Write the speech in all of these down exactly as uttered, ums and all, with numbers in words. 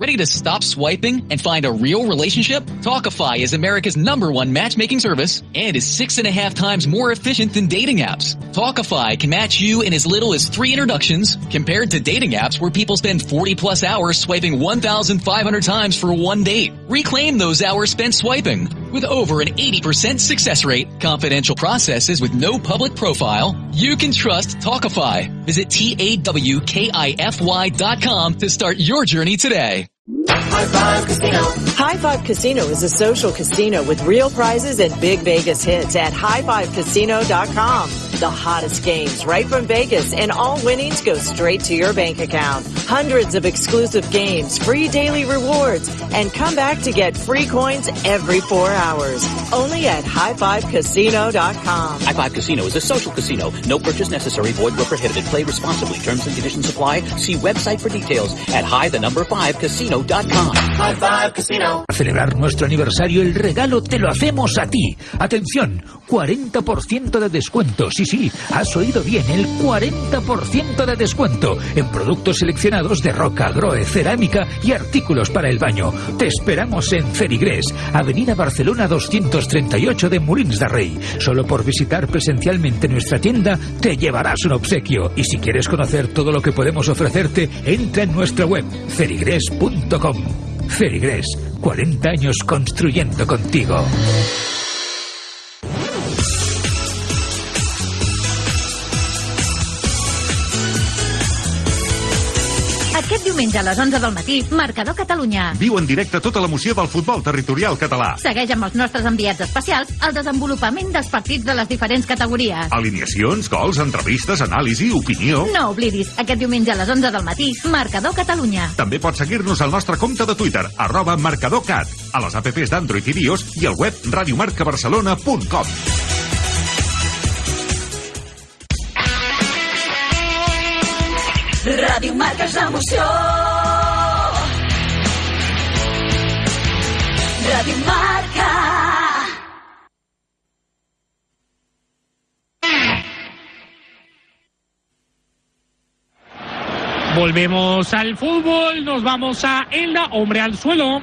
Ready to stop swiping and find a real relationship? Talkify is America's number one matchmaking service and is six and a half times more efficient than dating apps. Talkify can match you in as little as three introductions compared to dating apps where people spend forty plus hours swiping one thousand five hundred times for one date. Reclaim those hours spent swiping. With over an eighty percent success rate, confidential processes with no public profile, you can trust Talkify. Visit T A W K I F Y dot com to start your journey today. High Five Casino. High Five Casino is a social casino with real prizes and big Vegas hits at high five casino dot com. The hottest games right from Vegas, and all winnings go straight to your bank account. Hundreds of exclusive games, free daily rewards, and come back to get free coins every four hours. Only at high five casino dot com. High Five Casino is a social casino. No purchase necessary. Void where prohibited. Play responsibly. Terms and conditions apply. See website for details at high the number five casino dot com. High Five Casino. Para celebrar nuestro aniversario, el regalo te lo hacemos a ti. Atención, cuarenta por ciento de descuento. Sí, sí, has oído bien, el cuarenta por ciento de descuento en productos seleccionados de roca, groe, cerámica y artículos para el baño. Te esperamos en Ferigrés, Avenida Barcelona doscientos treinta y ocho de Molins de Rey. Solo por visitar presencialmente nuestra tienda te llevarás un obsequio. Y si quieres conocer todo lo que podemos ofrecerte, entra en nuestra web ferigrés punto com. Ferigrés, cuarenta años construyendo contigo. Aquest diumenge a les onze del matí, Marcador Catalunya. Viu en directe tota l'emoció del futbol territorial català. Segueix amb els nostres enviats especials el desenvolupament dels partits de les diferents categories. Alineacions, gols, entrevistes, anàlisi, opinió... No oblidis, aquest diumenge a les onze del matí, Marcador Catalunya. També pots seguir-nos al nostre compte de Twitter, arroba marcadorcat, a les apps d'Android i iOS i al web radiomarcabarcelona punt com. Ràdio Marca és l'emoció. Ràdio Marca. Volvemos al fútbol, nos vamos a Elda, hombre al suelo.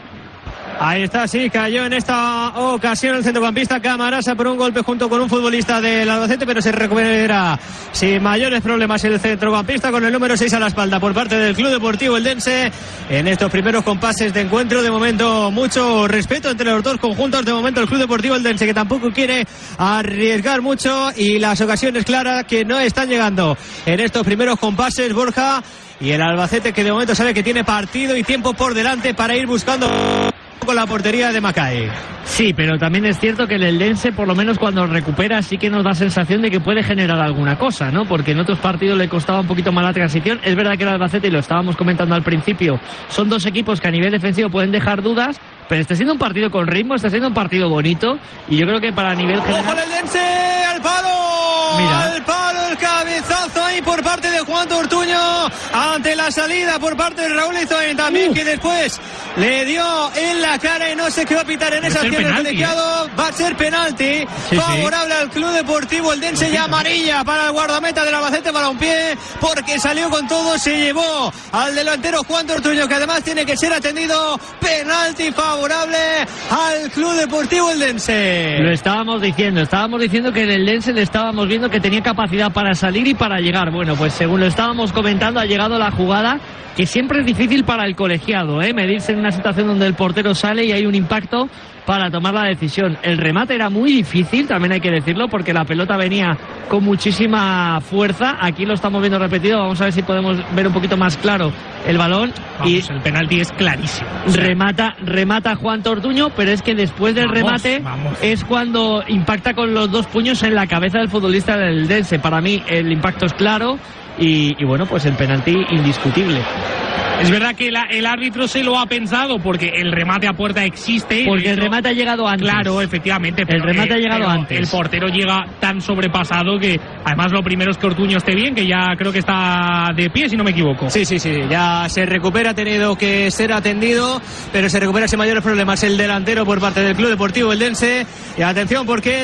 Ahí está, sí, cayó en esta ocasión el centrocampista Camarasa por un golpe junto con un futbolista del Albacete, pero se recupera sin mayores problemas el centrocampista con el número seis a la espalda por parte del Club Deportivo Eldense en estos primeros compases de encuentro. De momento mucho respeto entre los dos conjuntos, de momento el Club Deportivo Eldense que tampoco quiere arriesgar mucho y las ocasiones claras que no están llegando en estos primeros compases, Borja, y el Albacete que de momento sabe que tiene partido y tiempo por delante para ir buscando con la portería de Macay. Sí, pero también es cierto que el Eldense, por lo menos cuando recupera, sí que nos da sensación de que puede generar alguna cosa, ¿no? Porque en otros partidos le costaba un poquito más la transición. Es verdad que el Albacete, y lo estábamos comentando al principio, son dos equipos que a nivel defensivo pueden dejar dudas, pero está siendo un partido con ritmo, está siendo un partido bonito, y yo creo que para nivel general... ¡Ojo el Eldense! ¡Al palo! Mira. ¡Al palo! El cabezazo ahí por parte de Juan Ortuño ante la salida por parte de Raúl Izoen también, uh. que después le dio en la cara y no sé qué va a pitar en esa acción el colegiado. ¿eh? Va a ser penalti sí, favorable sí. al Club Deportivo Eldense y amarilla para el guardameta del Albacete Balompié, porque salió con todo, se llevó al delantero Juan Ortuño, que además tiene que ser atendido. Penalti favorable al Club Deportivo Eldense. Lo estábamos diciendo, estábamos diciendo que en el Eldense le estábamos viendo que tenía capacidad para salir y para llegar. Bueno, pues según lo estábamos comentando, ha llegado la jugada que siempre es difícil para el colegiado, ¿eh? Medirse en una situación donde el portero sale y hay un impacto para tomar la decisión. El remate era muy difícil, también hay que decirlo, porque la pelota venía con muchísima fuerza. Aquí lo estamos viendo repetido, vamos a ver si podemos ver un poquito más claro el balón. Vamos, y el penalti es clarísimo. O sea, remata, remata Juan Tortuño, pero es que después del vamos, remate vamos. es cuando impacta con los dos puños en la cabeza del futbolista del Eldense. Para mí el impacto es claro y, y bueno, pues el penalti indiscutible. Es verdad que la, el árbitro se lo ha pensado porque el remate a puerta existe. Porque el remate ha llegado antes. Claro, efectivamente. Pero, el remate eh, ha llegado antes. El portero llega tan sobrepasado que además lo primero es que Ortuño esté bien, que ya creo que está de pie, si no me equivoco. Sí, sí, sí. Ya se recupera, ha tenido que ser atendido, pero se recupera sin mayores problemas el delantero por parte del Club Deportivo Eldense. Y atención porque es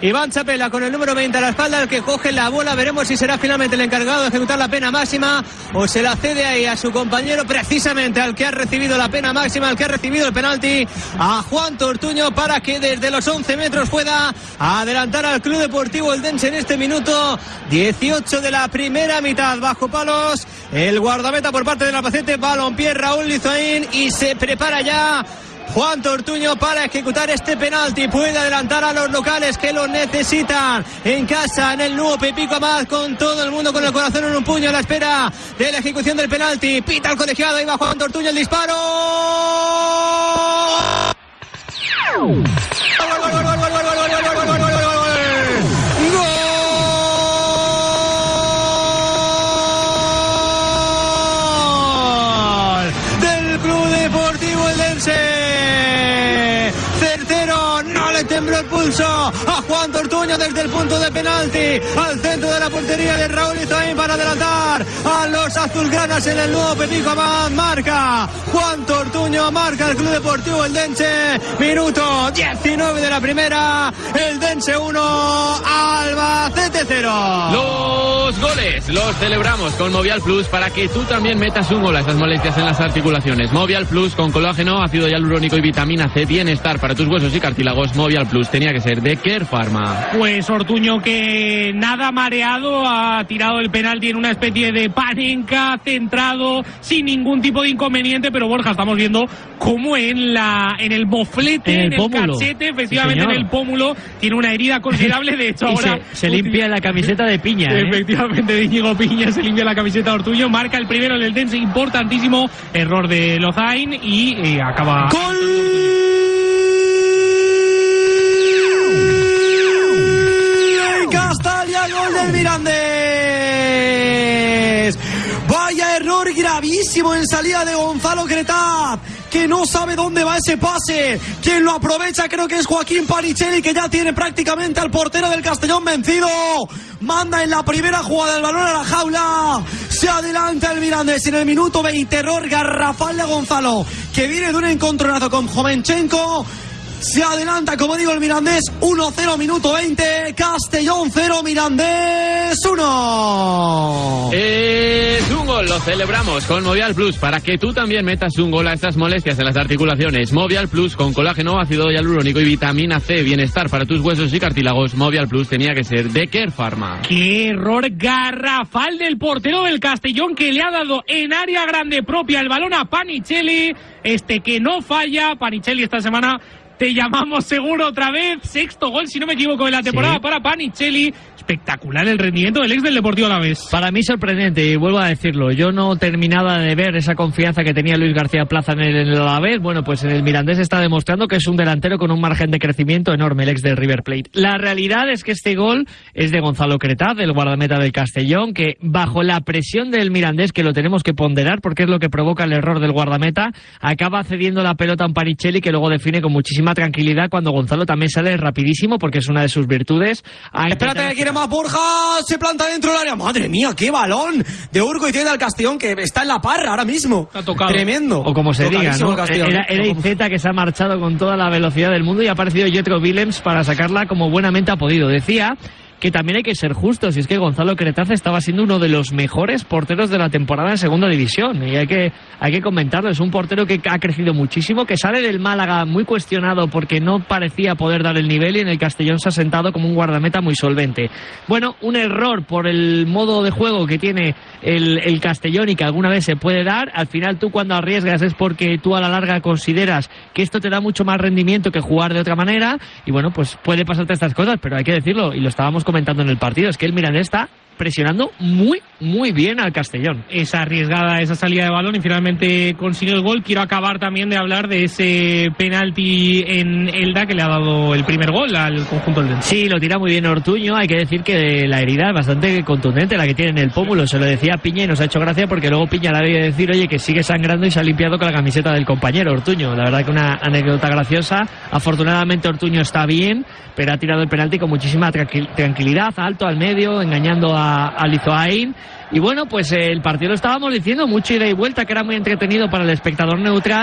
Iván Chapela con el número veinte a la espalda, el que coge la bola. Veremos si será finalmente el encargado de ejecutar la pena máxima o se la cede ahí a su compañero, precisamente al que ha recibido la pena máxima, al que ha recibido el penalti, a Juan Ortuño, para que desde los once metros pueda adelantar al Club Deportivo Eldense en este minuto dieciocho de la primera mitad. Bajo palos el guardameta por parte del Albacete, balompié Raúl Lizoín, y se prepara ya Juan Ortuño para ejecutar este penalti. Puede adelantar a los locales que lo necesitan en casa, en el nuevo Pepico Amat, con todo el mundo con el corazón en un puño a la espera de la ejecución del penalti. Pita el colegiado, ahí va Juan Ortuño, el disparo. ¡Gol! Del Club Deportivo Eldense. Tembló el pulso a Juan Ortuño desde el punto de penalti al centro de la portería de Raúl Izaín para adelantar a los azulgranas en el nuevo Pepico Amat. Marca Juan Ortuño, marca el Club Deportivo Eldense. Minuto diecinueve de la primera. Eldense uno, Albacete cero. Los goles los celebramos con Movial Plus para que tú también metas un gol a esas molestias en las articulaciones. Movial Plus con colágeno, ácido hialurónico y vitamina C, bienestar para tus huesos y cartílagos. Movial Plus tenía que ser de Care Pharma. Pues Ortuño, que nada mareado, ha tirado el penalti en una especie de panenca, centrado, sin ningún tipo de inconveniente, pero Borja, estamos viendo cómo en la en el moflete, en el, en el cachete, efectivamente sí, en el pómulo, tiene una herida considerable. De hecho, ahora se, se limpia la camiseta de Piña. ¿eh? Efectivamente, de Íñigo Piña se limpia la camiseta de Ortuño, marca el primero el Eldense, importantísimo error de Lozain y, y acaba. ¡Gol! Castalia, gol del Mirandés. Vaya error gravísimo en salida de Gonzalo Cretaz, que no sabe dónde va ese pase. Quien lo aprovecha creo que es Joaquín Panichelli, que ya tiene prácticamente al portero del Castellón vencido. Manda en la primera jugada el balón a la jaula. Se adelanta el Mirandés en el minuto veinte. Error garrafal de Gonzalo, que viene de un encontronazo con Jovenchenko. Se adelanta, como digo, el Mirandés uno cero, minuto veinte. Castellón cero, Mirandés uno. Es un gol, lo celebramos con Movial Plus para que tú también metas un gol a estas molestias en las articulaciones. Movial Plus con colágeno, ácido hialurónico y vitamina C, bienestar para tus huesos y cartílagos. Movial Plus tenía que ser de Care Pharma. Qué error garrafal del portero del Castellón, que le ha dado en área grande propia el balón a Panichelli. Este que no falla. Panichelli esta semana te llamamos seguro otra vez. Sexto gol, si no me equivoco, en la temporada, sí, para Panichelli. Espectacular el rendimiento del ex del Deportivo Alavés. Para mí sorprendente, y vuelvo a decirlo, yo no terminaba de ver esa confianza que tenía Luis García Plaza en el, en el Alavés. Bueno, pues en el Mirandés está demostrando que es un delantero con un margen de crecimiento enorme, el ex del River Plate. La realidad es que este gol es de Gonzalo Cretaz, del guardameta del Castellón, que bajo la presión del Mirandés, que lo tenemos que ponderar porque es lo que provoca el error del guardameta, acaba cediendo la pelota a un Panichelli que luego define con muchísima tranquilidad, cuando Gonzalo también sale rapidísimo porque es una de sus virtudes. Espérate, que quiere más Borja, se planta dentro del área. Madre mía, qué balón de Urco y tiene al Castellón, que está en la parra ahora mismo. Ha tocado. Tremendo. O como se diga, ¿no? Era, era Iceta, que se ha marchado con toda la velocidad del mundo, y ha aparecido Jetro Willems para sacarla como buenamente ha podido. Decía que también hay que ser justos, y es que Gonzalo Cretaz estaba siendo uno de los mejores porteros de la temporada en segunda división, y hay que, hay que comentarlo. Es un portero que ha crecido muchísimo, que sale del Málaga muy cuestionado porque no parecía poder dar el nivel, y en el Castellón se ha sentado como un guardameta muy solvente. Bueno, un error por el modo de juego que tiene el, el Castellón y que alguna vez se puede dar. Al final, tú cuando arriesgas es porque tú a la larga consideras que esto te da mucho más rendimiento que jugar de otra manera, y bueno, pues puede pasarte estas cosas, pero hay que decirlo, y lo estábamos comentando en el partido, es que el Mirandés está presionando muy, muy bien al Castellón. Esa arriesgada, esa salida de balón, y finalmente consigue el gol. Quiero acabar también de hablar de ese penalti en Elda que le ha dado el primer gol al conjunto del Dense. Sí, lo tira muy bien Ortuño. Hay que decir que la herida es bastante contundente, la que tiene en el pómulo. Se lo decía Piña y nos ha hecho gracia porque luego Piña le había de decir, oye, que sigue sangrando, y se ha limpiado con la camiseta del compañero Ortuño. La verdad que una anécdota graciosa. Afortunadamente Ortuño está bien, pero ha tirado el penalti con muchísima tranquil- tranquilidad, alto al medio, engañando a a Lizoain. Y bueno, pues eh, el partido lo estábamos diciendo, mucho ida y vuelta, que era muy entretenido para el espectador neutral,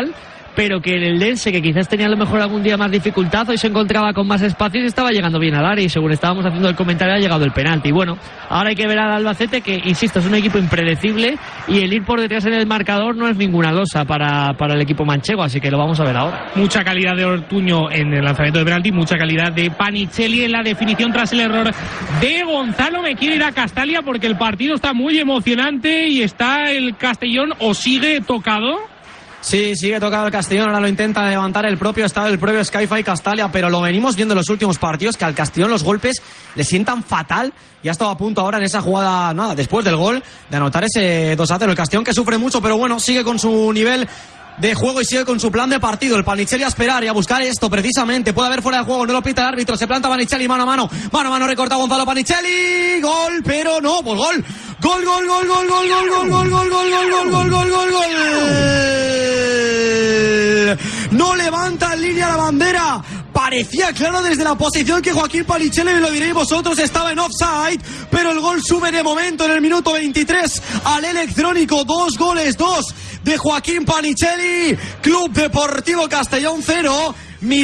pero que el Eldense, que quizás tenía a lo mejor algún día más dificultad, hoy se encontraba con más espacios y estaba llegando bien al área, y según estábamos haciendo el comentario ha llegado el penalti. Y bueno, ahora hay que ver al Albacete, que insisto, es un equipo impredecible y el ir por detrás en el marcador no es ninguna losa para, para el equipo manchego, así que lo vamos a ver ahora. Mucha calidad de Ortuño en el lanzamiento de penalti, mucha calidad de Panicelli en la definición tras el error de Gonzalo. Me quiero ir a Castalia porque el partido está muy emocionante y está el Castellón, o sigue tocado. Sí, sigue tocado el Castellón, ahora lo intenta levantar el propio estado, el propio Sky-Fi Castalia, pero lo venimos viendo en los últimos partidos, que al Castellón los golpes le sientan fatal. Ya estaba a punto ahora en esa jugada, nada, después del gol, de anotar ese dos a cero. El Castellón, que sufre mucho, pero bueno, sigue con su nivel de juego y sigue con su plan de partido. El Panicelli a esperar y a buscar esto precisamente. Puede haber fuera de juego, no lo pita el árbitro. Se planta Panicelli mano a mano. Mano a mano recorta Gonzalo Panicelli. Gol, pero no, pues gol. Gol, gol, gol, gol, gol, gol, gol, gol, gol, gol, gol, gol, gol, gol, gol, gol. No levanta en línea la bandera. Parecía claro desde la posición que Joaquín Panicelli, me lo diréis vosotros, estaba en offside, pero el gol sube de momento en el minuto veintitrés al electrónico. Dos goles, dos de Joaquín Panicelli. Club Deportivo Castellón cero,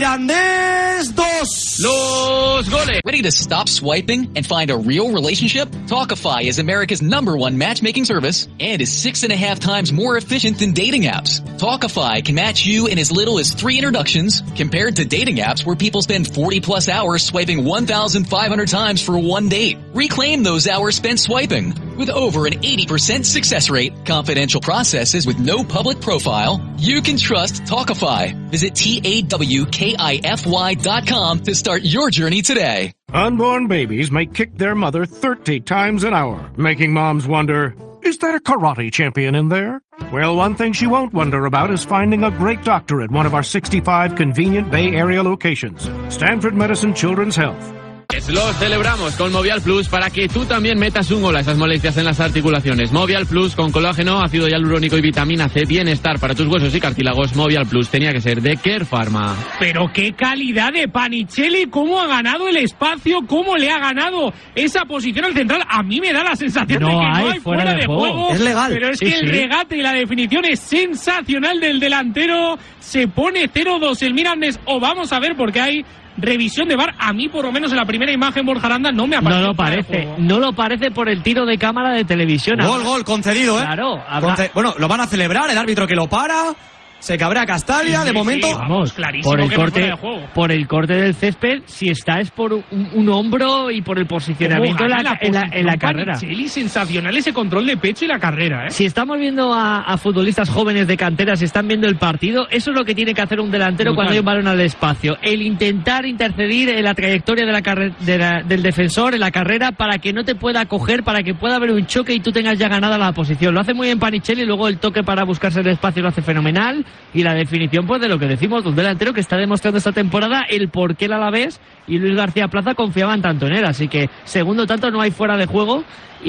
Mirandés dos. Los goles. Ready to stop swiping and find a real relationship? Talkify is America's number one matchmaking service and is six and a half times more efficient than dating apps. Talkify can match you in as little as three introductions, compared to dating apps where people spend forty plus hours swiping one thousand five hundred times for one date. Reclaim those hours spent swiping. With over an eighty percent success rate, confidential processes with no public profile, you can trust Talkify. Visit T A W K I F Y dot com to start your journey today. Unborn babies may kick their mother thirty times an hour, making moms wonder, is there a karate champion in there? Well, one thing she won't wonder about is finding a great doctor at one of our sixty-five convenient Bay Area locations. Stanford Medicine Children's Health. Los celebramos con Movial Plus para que tú también metas un gol a esas molestias en las articulaciones. Movial Plus con colágeno, ácido hialurónico y vitamina C. Bienestar para tus huesos y cartílagos. Movial Plus tenía que ser de Care Pharma. Pero qué calidad de Panicelli, cómo ha ganado el espacio, cómo le ha ganado esa posición al central. A mí me da la sensación no de que hay, no hay fuera, fuera de, de juego. juego. Es legal. Pero es sí, que sí. el regate y la definición es sensacional del delantero. Se pone cero dos el Mirandés, o vamos a ver porque hay revisión de V A R. A mí, por lo menos en la primera imagen, Borja Aranda, no me ha parecido. No lo parece, no lo parece por el tiro de cámara de televisión. Gol, gol, concedido, ¿eh? Claro. Habrá... Conce... Bueno, lo van a celebrar, el árbitro que lo para. Se cabrea Castalia, sí, de sí, momento. Sí, vamos, clarísimo por el que corte, fuera de juego. por el corte del césped, si está es por un, un hombro y por el posicionamiento en la, la en, la, en la carrera. Panicelli, sensacional ese control de pecho y la carrera, ¿eh? Si estamos viendo a, a futbolistas jóvenes de cantera, si están viendo el partido, eso es lo que tiene que hacer un delantero. Brutal. Cuando hay un balón al espacio. El intentar intercedir en la trayectoria de la carre- de la, del defensor, en la carrera, para que no te pueda coger, para que pueda haber un choque y tú tengas ya ganada la posición. Lo hace muy bien Panicelli, luego el toque para buscarse el espacio lo hace fenomenal, y la definición, pues, de lo que decimos, de un delantero que está demostrando esta temporada el por qué el Alavés y Luis García Plaza confiaban tanto en él. Así que segundo tanto, no hay fuera de juego,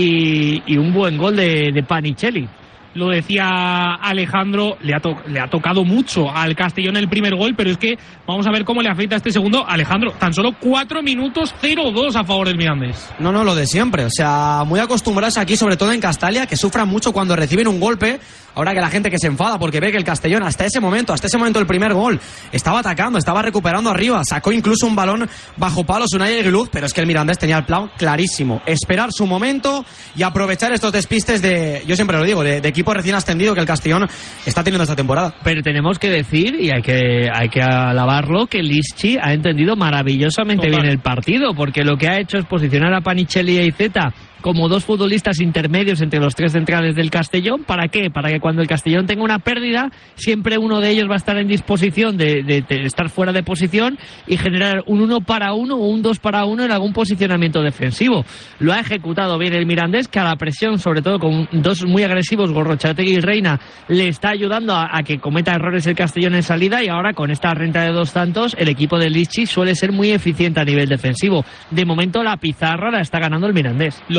y, y un buen gol de, de Panicelli. Lo decía Alejandro, le ha, to- le ha tocado mucho al Castellón el primer gol, pero es que vamos a ver cómo le afecta este segundo. Alejandro, tan solo cuatro minutos, cero dos a favor del Mirandés. No, no, lo de siempre. O sea, muy acostumbrados aquí, sobre todo en Castalia, que sufran mucho cuando reciben un golpe. Ahora que la gente que se enfada porque ve que el Castellón hasta ese momento, hasta ese momento el primer gol, estaba atacando, estaba recuperando arriba, sacó incluso un balón bajo palos Unai Aguiluz, pero es que el Mirandés tenía el plan clarísimo. Esperar su momento y aprovechar estos despistes de, yo siempre lo digo, de, de equipo recién ascendido que el Castellón está teniendo esta temporada. Pero tenemos que decir, y hay que, hay que alabarlo, que Lischi ha entendido maravillosamente Total. bien el partido, porque lo que ha hecho es posicionar a Panicelli y a Iceta como dos futbolistas intermedios entre los tres centrales del Castellón. ¿Para qué? Para que cuando el Castellón tenga una pérdida, siempre uno de ellos va a estar en disposición de, de, de estar fuera de posición y generar un uno para uno o un dos para uno en algún posicionamiento defensivo. Lo ha ejecutado bien el Mirandés, que a la presión, sobre todo con dos muy agresivos, Gorrochategui y Reina, le está ayudando a, a que cometa errores el Castellón en salida, y ahora con esta renta de dos tantos, el equipo de Lischi suele ser muy eficiente a nivel defensivo. De momento la pizarra la está ganando el Mirandés. Lo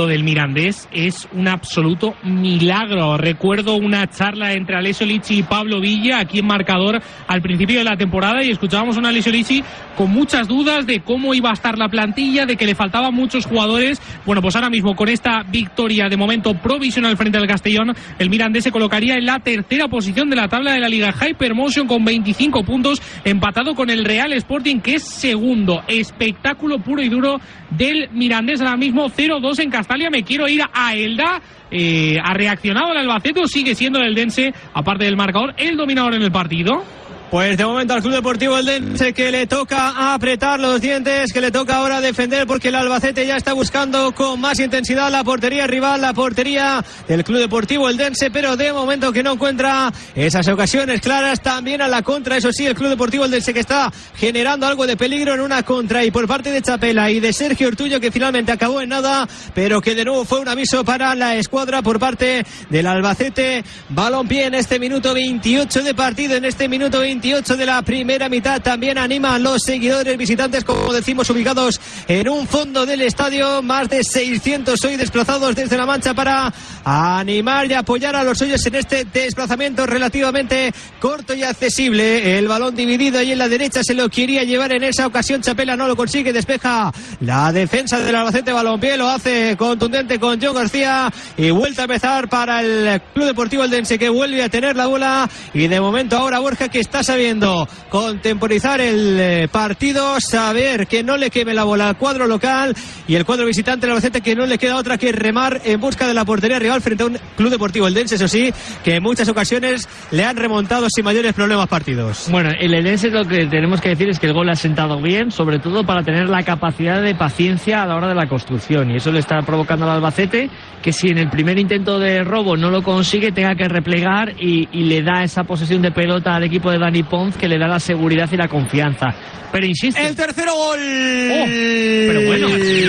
del Mirandés es un absoluto milagro. Recuerdo una charla entre Alessio Licci y Pablo Villa aquí en Marcador al principio de la temporada y escuchábamos a un Alessio Licci con muchas dudas de cómo iba a estar la plantilla, de que le faltaban muchos jugadores. Bueno, pues ahora mismo con esta victoria de momento provisional frente al Castellón, el Mirandés se colocaría en la tercera posición de la tabla de la Liga Hypermotion con veinticinco puntos, empatado con el Real Sporting, que es segundo. Espectáculo puro y duro del Mirandés ahora mismo, cero dos en Castalia. Me quiero ir a Elda. Eh, ¿Ha reaccionado el Albacete o sigue siendo el Eldense, aparte del marcador, el dominador en el partido? Pues de momento al Club Deportivo Eldense, que le toca apretar los dientes, que le toca ahora defender, porque el Albacete ya está buscando con más intensidad la portería rival, la portería del Club Deportivo Eldense, pero de momento que no encuentra esas ocasiones claras. También a la contra, eso sí, el Club Deportivo Eldense, que está generando algo de peligro en una contra, y por parte de Chapela y de Sergio Ortuño, que finalmente acabó en nada, pero que de nuevo fue un aviso para la escuadra por parte del Albacete. Balompié en este minuto veintiocho de partido, en este minuto veintiocho de la primera mitad. También animan los seguidores visitantes, como decimos, ubicados en un fondo del estadio, más de seiscientos hoy desplazados desde La Mancha para animar y apoyar a los suyos en este desplazamiento relativamente corto y accesible. El balón dividido ahí en la derecha, se lo quería llevar en esa ocasión Chapela, no lo consigue, despeja la defensa del Albacete Balompié, lo hace contundente con John García, y vuelta a empezar para el Club Deportivo Eldense, que vuelve a tener la bola, y de momento ahora Borja, que está sabiendo contemporizar el partido, saber que no le queme la bola al cuadro local, y el cuadro visitante del Albacete, que no le queda otra que remar en busca de la portería rival frente a un Club Deportivo Eldense, eso sí, que en muchas ocasiones le han remontado sin mayores problemas partidos. Bueno, el Eldense, lo que tenemos que decir es que el gol ha sentado bien, sobre todo para tener la capacidad de paciencia a la hora de la construcción, y eso le está provocando al Albacete que, si en el primer intento de robo no lo consigue, tenga que replegar, y, y le da esa posesión de pelota al equipo de Dani Pons, que le da la seguridad y la confianza. Pero insisto, el tercero gol. Oh, pero bueno,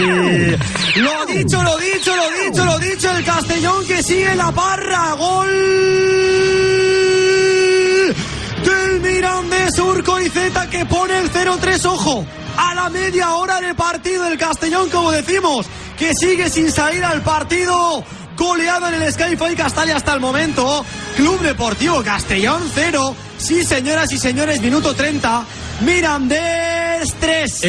lo dicho, lo dicho, lo dicho, lo dicho, el Castellón, que sigue la parra. Gol del Mirandés, Urcoizeta, que pone el cero tres. Ojo, a la media hora del partido, el Castellón, como decimos, que sigue sin salir al partido. Goleado en el Skyfall Castalia hasta el momento. Club Deportivo Castellón cero. Sí, señoras y señores, minuto treinta. Mirandés tres.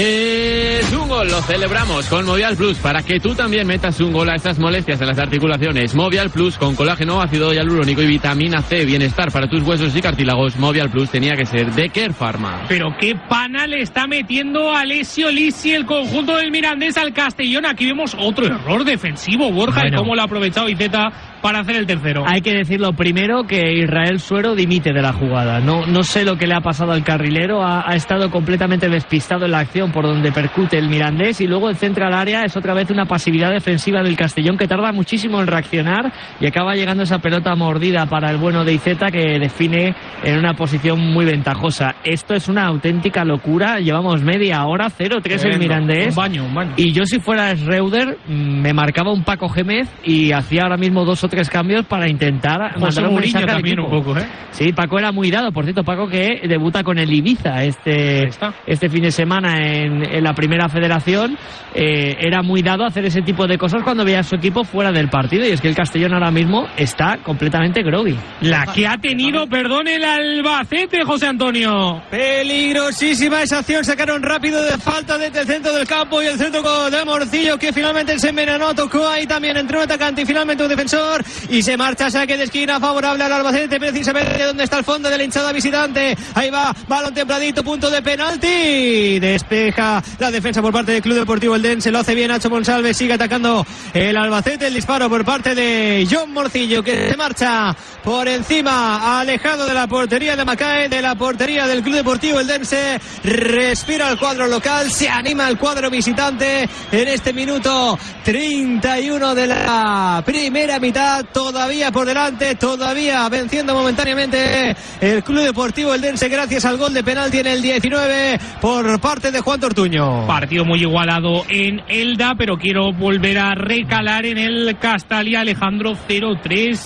Es un gol, lo celebramos con Movial Plus, para que tú también metas un gol a estas molestias en las articulaciones. Movial Plus, con colágeno, ácido hialurónico y vitamina C, bienestar para tus huesos y cartílagos. Movial Plus tenía que ser de Care Pharma. Pero qué pana le está metiendo Alessio Licci, el conjunto del Mirandés, al Castellón. Aquí vemos otro error defensivo, Borja, bueno, y cómo lo ha aprovechado Iceta para hacer el tercero. Hay que decirlo primero, que Israel Suero dimite de la jugada. No, no sé lo que le ha pasado al carrilero, ha, ha estado completamente despistado en la acción por donde percute el Mirandés, y luego el centro al área es otra vez una pasividad defensiva del Castellón, que tarda muchísimo en reaccionar, y acaba llegando esa pelota mordida para el bueno de Iceta, que define en una posición muy ventajosa. Esto es una auténtica locura. Llevamos media hora, cero tres el Mirandés. Un baño, un baño. Y yo, si fuera Schreuder, me marcaba un Paco Gémez y hacía ahora mismo dos o tres cambios para intentar José mandar un Mourinho mensaje al también equipo. un poco, ¿eh? Sí, Paco era muy dado. Por cierto, Paco, que debuta con el Ibiza este, este fin de semana en, en la primera federación. Eh, era muy dado a hacer ese tipo de cosas cuando veía a su equipo fuera del partido, y es que el Castellón ahora mismo está completamente groggy. La que ha tenido, perdón, el Albacete, José Antonio. Peligrosísima esa acción, sacaron rápido de falta desde el centro del campo, y el centro de Morcillo, que finalmente se envenenó, tocó ahí también, entró un atacante y finalmente un defensor, y se marcha saque de esquina favorable al Albacete, precisamente donde está el fondo de la hinchada visitante. Ahí va, balón templadito, punto de penalti, despeja la defensa por parte del Club Deportivo Eldense, lo hace bien Nacho Monsalve, sigue atacando el Albacete, el disparo por parte de John Morcillo, que se marcha por encima, alejado de la portería de Macae, de la portería del Club Deportivo Eldense. Respira el cuadro local, se anima el cuadro visitante en este minuto treinta y uno de la primera mitad, todavía por delante, todavía venciendo momentáneamente el Club Deportivo Eldense gracias al gol de penalti en el diecinueve por parte de Juan Tortuño. Partido muy igualado en Elda, pero quiero volver a recalar en el Castalia, Alejandro, cero tres.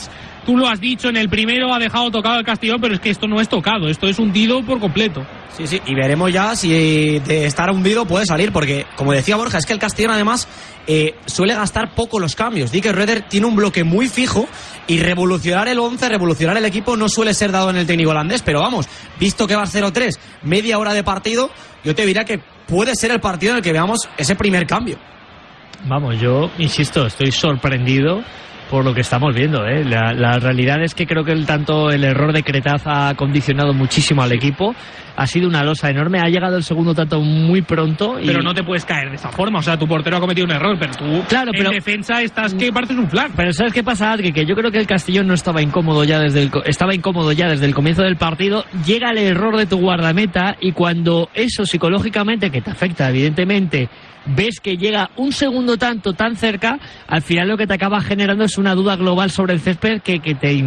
tú lo has dicho, en el primero ha dejado tocado el Castellón, pero es que esto no es tocado, esto es hundido por completo. Sí, sí, y veremos ya si de estar hundido puede salir, porque, como decía Borja, es que el Castellón además eh, suele gastar poco los cambios. Dick Röder tiene un bloque muy fijo y revolucionar el once, revolucionar el equipo no suele ser dado en el técnico holandés, pero vamos, visto que va cero tres, media hora de partido, yo te diría que puede ser el partido en el que veamos ese primer cambio. Vamos, yo insisto, estoy sorprendido por lo que estamos viendo, ¿eh? La, la realidad es que creo que el, tanto el error de Cretaz ha condicionado muchísimo al equipo. Ha sido una losa enorme, ha llegado el segundo tanto muy pronto. Y... Pero no te puedes caer de esa forma, o sea, tu portero ha cometido un error, pero tú claro, pero... en defensa estás que partes un flag. Pero ¿sabes qué pasa, Adri? Que yo creo que el Castellón no estaba incómodo ya desde el, estaba incómodo ya desde el comienzo del partido. Llega el error de tu guardameta y cuando eso psicológicamente, que te afecta evidentemente, ves que llega un segundo tanto tan cerca, al final lo que te acaba generando es una duda global sobre el césped que, que te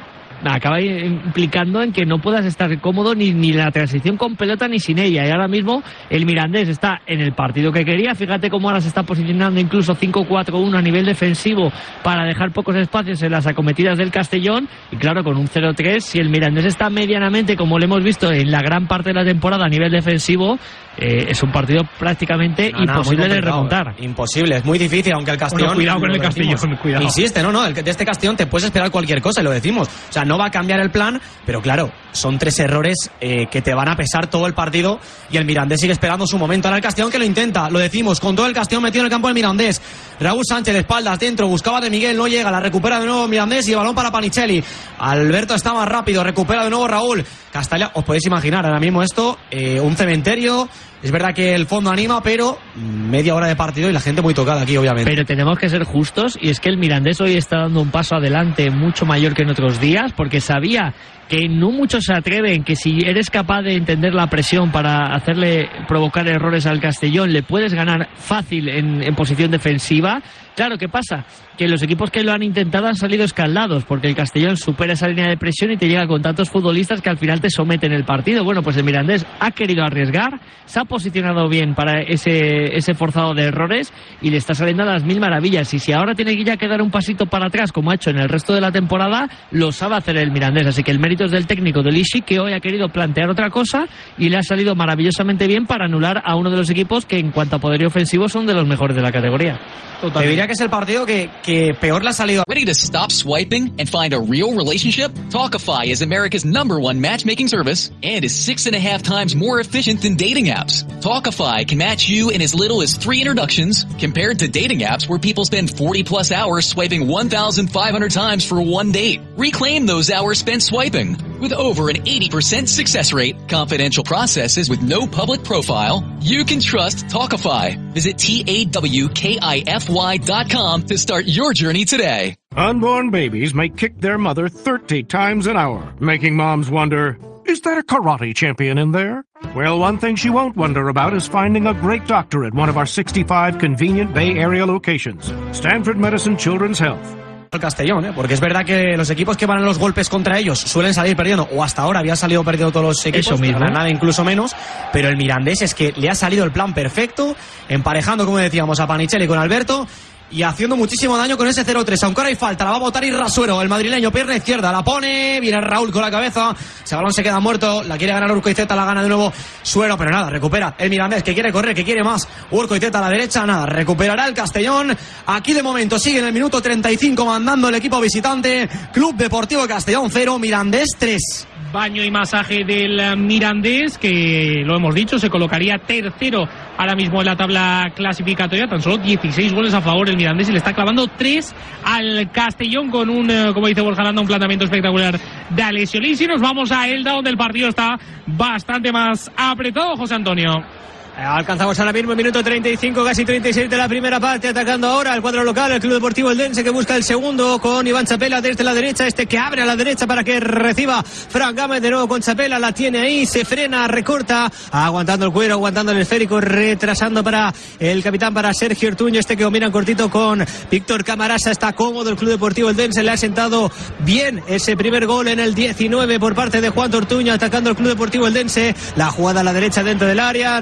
acaba implicando en que no puedas estar cómodo ni, ni la transición con pelota ni sin ella. Y ahora mismo el Mirandés está en el partido que quería. Fíjate cómo ahora se está posicionando incluso cinco cuatro uno a nivel defensivo para dejar pocos espacios en las acometidas del Castellón. Y claro, con un cero tres, si el Mirandés está medianamente, como lo hemos visto en la gran parte de la temporada a nivel defensivo, eh, es un partido prácticamente no, imposible no, de remontar. Imposible, es muy difícil, aunque el Castellón... Bueno, cuidado con el Castellón, cuidado. Insiste, no, no, de este Castellón te puedes esperar cualquier cosa, y lo decimos. O sea, no va a cambiar el plan, pero claro, son tres errores eh, que te van a pesar todo el partido y el Mirandés sigue esperando su momento. Ahora el Castellón que lo intenta, lo decimos, con todo el Castellón metido en el campo del Mirandés. Raúl Sánchez de espaldas dentro, buscaba de Miguel, no llega, la recupera de nuevo Mirandés y el balón para Panichelli. Alberto está más rápido, recupera de nuevo Raúl. Castalia, os podéis imaginar ahora mismo esto, eh, un cementerio. Es verdad que el fondo anima, pero media hora de partido y la gente muy tocada aquí, obviamente. Pero tenemos que ser justos, y es que el Mirandés hoy está dando un paso adelante mucho mayor que en otros días, porque sabía que no muchos se atreven, que si eres capaz de entender la presión para hacerle provocar errores al Castellón, le puedes ganar fácil en, en posición defensiva. Claro, ¿qué pasa? Que los equipos que lo han intentado han salido escaldados, porque el Castellón supera esa línea de presión y te llega con tantos futbolistas que al final te someten el partido. Bueno, pues el Mirandés ha querido arriesgar, se ha posicionado bien para ese, ese forzado de errores y le está saliendo a las mil maravillas. Y si ahora tiene que ya que dar un pasito para atrás, como ha hecho en el resto de la temporada, lo sabe hacer el Mirandés. Así que el mérito es del técnico del Ixi, que hoy ha querido plantear otra cosa y le ha salido maravillosamente bien para anular a uno de los equipos que en cuanto a poderío ofensivo son de los mejores de la categoría. Te diría que es el partido que, que peor le ha salido. Ready to stop swiping and find a real relationship? Talkify is America's number one matchmaking service and is six and a half times more efficient than dating apps. Talkify can match you in as little as three introductions compared to dating apps where people spend forty plus hours swiping one thousand five hundred times for one date. Reclaim those hours spent swiping. With over an eighty percent success rate, confidential processes with no public profile, you can trust Talkify. Visit T A W K I F Y dot com to start your journey today. Unborn babies may kick their mother thirty times an hour, making moms wonder, is there a karate champion in there? Well, one thing she won't wonder about is finding a great doctor at one of our sixty-five convenient Bay Area locations. Stanford Medicine Children's Health. El Castellón, ¿eh? Porque es verdad que los equipos que van a los golpes contra ellos suelen salir perdiendo, o hasta ahora había salido perdiendo todos los equipos, eso mismo, nada incluso menos, pero el Mirandés es que le ha salido el plan perfecto, emparejando, como decíamos, a Panichelli con Alberto y haciendo muchísimo daño con ese cero tres, aunque ahora hay falta, la va a botar Irrasuero, el madrileño, pierna izquierda, la pone, viene Raúl con la cabeza, ese balón se queda muerto, la quiere ganar Urcoizeta, la gana de nuevo Suero, pero nada, recupera el Mirandés, que quiere correr, que quiere más, Urcoizeta a la derecha, nada, recuperará el Castellón, aquí de momento sigue en el minuto treinta y cinco mandando el equipo visitante, Club Deportivo Castellón cero, Mirandés tres. Baño y masaje del Mirandés, que lo hemos dicho, se colocaría tercero ahora mismo en la tabla clasificatoria, tan solo dieciséis goles a favor el Mirandés y le está clavando tres al Castellón con un, como dice Borja Landa, un planteamiento espectacular de Alessio Lisi. Nos vamos a Elda, donde el partido está bastante más apretado, José Antonio. Alcanzamos ahora mismo el minuto treinta y cinco, casi treinta y seis de la primera parte, atacando ahora el cuadro local, el Club Deportivo Eldense, que busca el segundo con Iván Chapela desde la derecha, este que abre a la derecha para que reciba Fran Gámez, de nuevo con Chapela, la tiene ahí, se frena, recorta, aguantando el cuero, aguantando el esférico, retrasando para el capitán, para Sergio Ortuño, este que combina cortito con Víctor Camarasa, está cómodo el Club Deportivo Eldense, le ha sentado bien ese primer gol en el diecinueve por parte de Juan Ortuño, atacando el Club Deportivo Eldense, la jugada a la derecha dentro del área, no se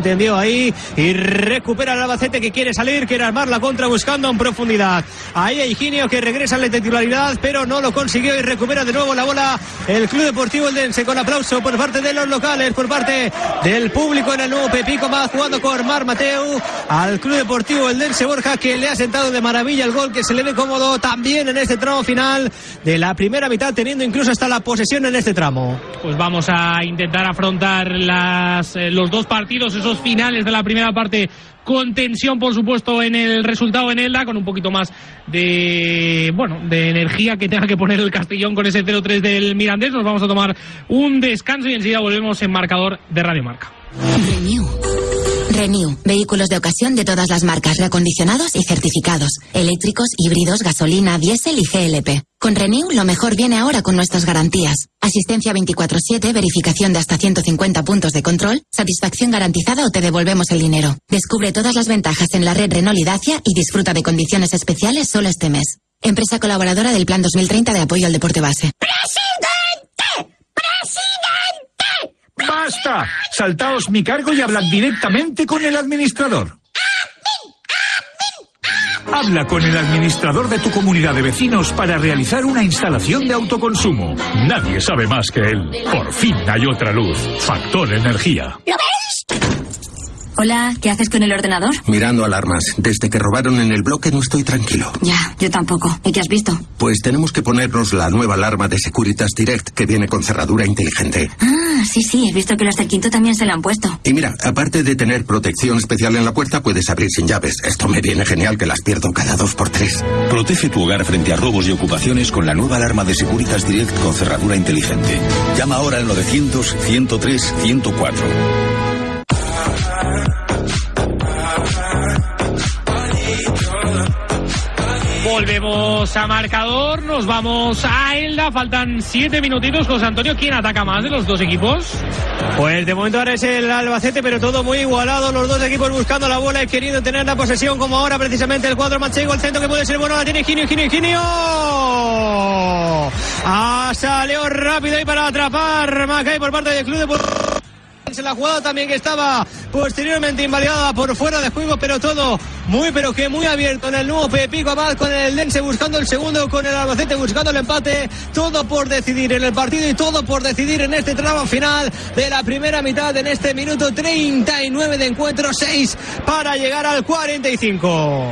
entendió ahí y recupera el Albacete, que quiere salir, quiere armar la contra buscando en profundidad. Ahí hay Higinio, que regresa a la titularidad, pero no lo consiguió y recupera de nuevo la bola el Club Deportivo Eldense, con aplauso por parte de los locales, por parte del público en el nuevo Pepico Más, jugando con Mar Mateu al Club Deportivo Eldense Borja, que le ha sentado de maravilla el gol, que se le ve cómodo también en este tramo final de la primera mitad, teniendo incluso hasta la posesión en este tramo. Pues vamos a intentar afrontar las, eh, los dos partidos, esos finales de la primera parte, con tensión, por supuesto, en el resultado en Elda, con un poquito más de, bueno, de energía que tenga que poner el Castellón con ese cero tres del Mirandés. Nos vamos a tomar un descanso y enseguida volvemos en marcador de Radio Marca. Renew. Renew, vehículos de ocasión de todas las marcas, reacondicionados y certificados, eléctricos, híbridos, gasolina, diésel y G L P. Con Renew lo mejor viene ahora con nuestras garantías. Asistencia veinticuatro siete, verificación de hasta ciento cincuenta puntos de control, satisfacción garantizada o te devolvemos el dinero. Descubre todas las ventajas en la red Renault y Dacia y disfruta de condiciones especiales solo este mes. Empresa colaboradora del Plan dos mil treinta de apoyo al deporte base. ¡Presidente! ¡Presidente! ¡Basta! Saltaos mi cargo y hablad directamente con el administrador. Habla con el administrador de tu comunidad de vecinos para realizar una instalación de autoconsumo. Nadie sabe más que él. Por fin hay otra luz. Factor Energía. ¿Lo ves? Hola, ¿qué haces con el ordenador? Mirando alarmas. Desde que robaron en el bloque no estoy tranquilo. Ya, yo tampoco. ¿Y qué has visto? Pues tenemos que ponernos la nueva alarma de Securitas Direct, que viene con cerradura inteligente. Ah, sí, sí, he visto que los del quinto también se la han puesto. Y mira, aparte de tener protección especial en la puerta, puedes abrir sin llaves. Esto me viene genial, que las pierdo cada dos por tres. Protege tu hogar frente a robos y ocupaciones con la nueva alarma de Securitas Direct con cerradura inteligente. Llama ahora al novecientos, ciento tres, ciento cuatro. Volvemos a marcador, nos vamos a Elda, faltan siete minutitos. José Antonio, ¿quién ataca más de los dos equipos? Pues de momento ahora es el Albacete, pero todo muy igualado, los dos equipos buscando la bola y queriendo tener la posesión, como ahora precisamente el cuadro manchego, el centro que puede ser bueno, la tiene Higinio, Higinio, Higinio. Ah, salió rápido ahí para atrapar Macay por parte del Club de... La jugada también que estaba posteriormente invalidada por fuera de juego, pero todo muy pero que muy abierto en el nuevo Pepico Abad, con el Eldense buscando el segundo, con el Albacete buscando el empate, todo por decidir en el partido y todo por decidir en este tramo final de la primera mitad, en este minuto treinta y nueve de encuentro, seis para llegar al cuarenta y cinco.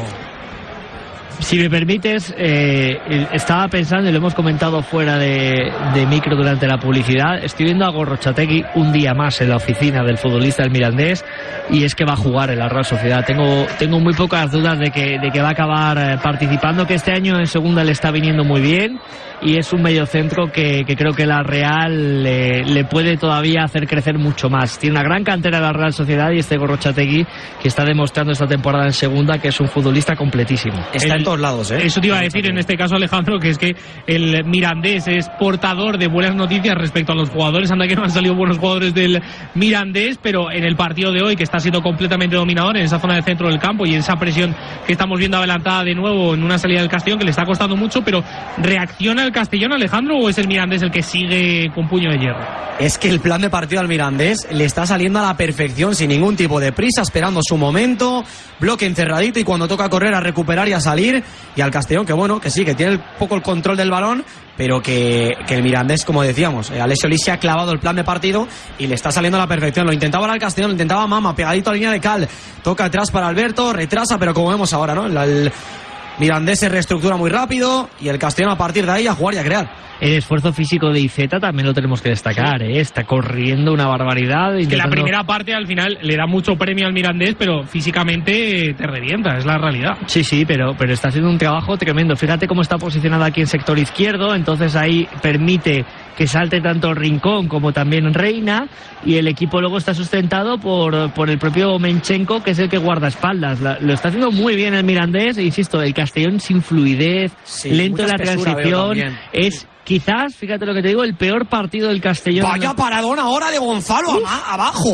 Si me permites, eh, estaba pensando, y lo hemos comentado fuera de, de micro durante la publicidad, estoy viendo a Gorrotxategi un día más en la oficina del futbolista del Mirandés, y es que va a jugar en la Real Sociedad. Tengo, tengo muy pocas dudas de que, de que va a acabar participando, que este año en segunda le está viniendo muy bien, y es un mediocentro que, que creo que la Real le, le puede todavía hacer crecer mucho más. Tiene una gran cantera de la Real Sociedad, y este Gorrotxategi, que está demostrando esta temporada en segunda que es un futbolista completísimo. Está el, en todos lados, ¿eh? Eso te iba a decir en este caso, Alejandro, que es que el Mirandés es portador de buenas noticias respecto a los jugadores. Anda que no han salido buenos jugadores del Mirandés, pero en el partido de hoy, que está siendo completamente dominador en esa zona del centro del campo y en esa presión que estamos viendo adelantada de nuevo en una salida del Castellón, que le está costando mucho, pero ¿reacciona el Castellón, Alejandro, o es el Mirandés el que sigue con puño de hierro? Es que el plan de partido al Mirandés le está saliendo a la perfección, sin ningún tipo de prisa, esperando su momento, bloque encerradito, y cuando toca correr a recuperar y a salir. Y al Castellón, que bueno, que sí, que tiene un poco el control del balón, pero que, que el Mirandés, como decíamos, eh, Alessio Lis se ha clavado el plan de partido y le está saliendo a la perfección. Lo intentaba ahora el Castellón, lo intentaba Mama, pegadito a la línea de cal, toca atrás para Alberto, retrasa, pero como vemos ahora, ¿no? El, el Mirandés se reestructura muy rápido y el Castellón a partir de ahí a jugar y a crear. El esfuerzo físico de Iceta también lo tenemos que destacar, ¿eh? Está corriendo una barbaridad. Es intentando... que la primera parte al final le da mucho premio al Mirandés, pero físicamente te revienta, es la realidad. Sí, sí, pero, pero está haciendo un trabajo tremendo. Fíjate cómo está posicionado aquí en sector izquierdo, entonces ahí permite que salte tanto Rincón como también Reina, y el equipo luego está sustentado por, por el propio Menchenko, que es el que guarda espaldas. La, lo está haciendo muy bien el Mirandés, e insisto, el Castellón sin fluidez, sí, lento en la transición, es... Quizás, fíjate lo que te digo, el peor partido del Castellón. Vaya paradón ahora de Gonzalo, ama, abajo.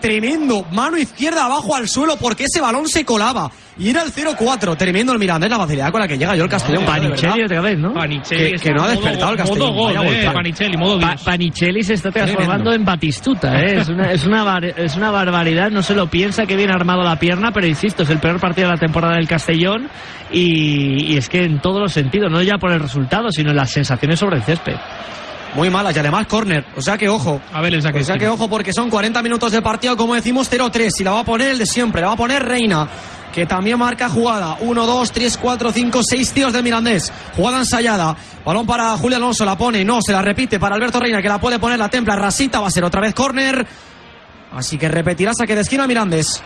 tremendo, mano izquierda abajo al suelo porque ese balón se colaba. Y era el cero cuatro, tremendo el Mirandés, la facilidad con la que llega yo el Castellón. Panichelli otra vez, ¿no? Panichelli que, que no ha despertado el Castellón. Modo gol, eh, Panichelli, modo pa Panichelli se está transformando tremendo. en Batistuta, ¿eh? es, una, es, una bar es una barbaridad, no se lo piensa, que bien armado la pierna, pero insisto, es el peor partido de la temporada del Castellón y, y es que en todos los sentidos, no ya por el resultado, sino en las sensaciones sobre el césped. Muy malas y además córner, o sea que ojo. A ver el saque. O sea que ojo porque son cuarenta minutos de partido, como decimos, cero tres y la va a poner el de siempre, la va a poner Reina, que también marca jugada. uno, dos, tres, cuatro, cinco, seis tíos del Mirandés. Jugada ensayada. Balón para Julio Alonso, la pone, no, se la repite para Alberto Reina, que la puede poner, la templa, rasita, va a ser otra vez córner. Así que repetirá saque de esquina Mirandés.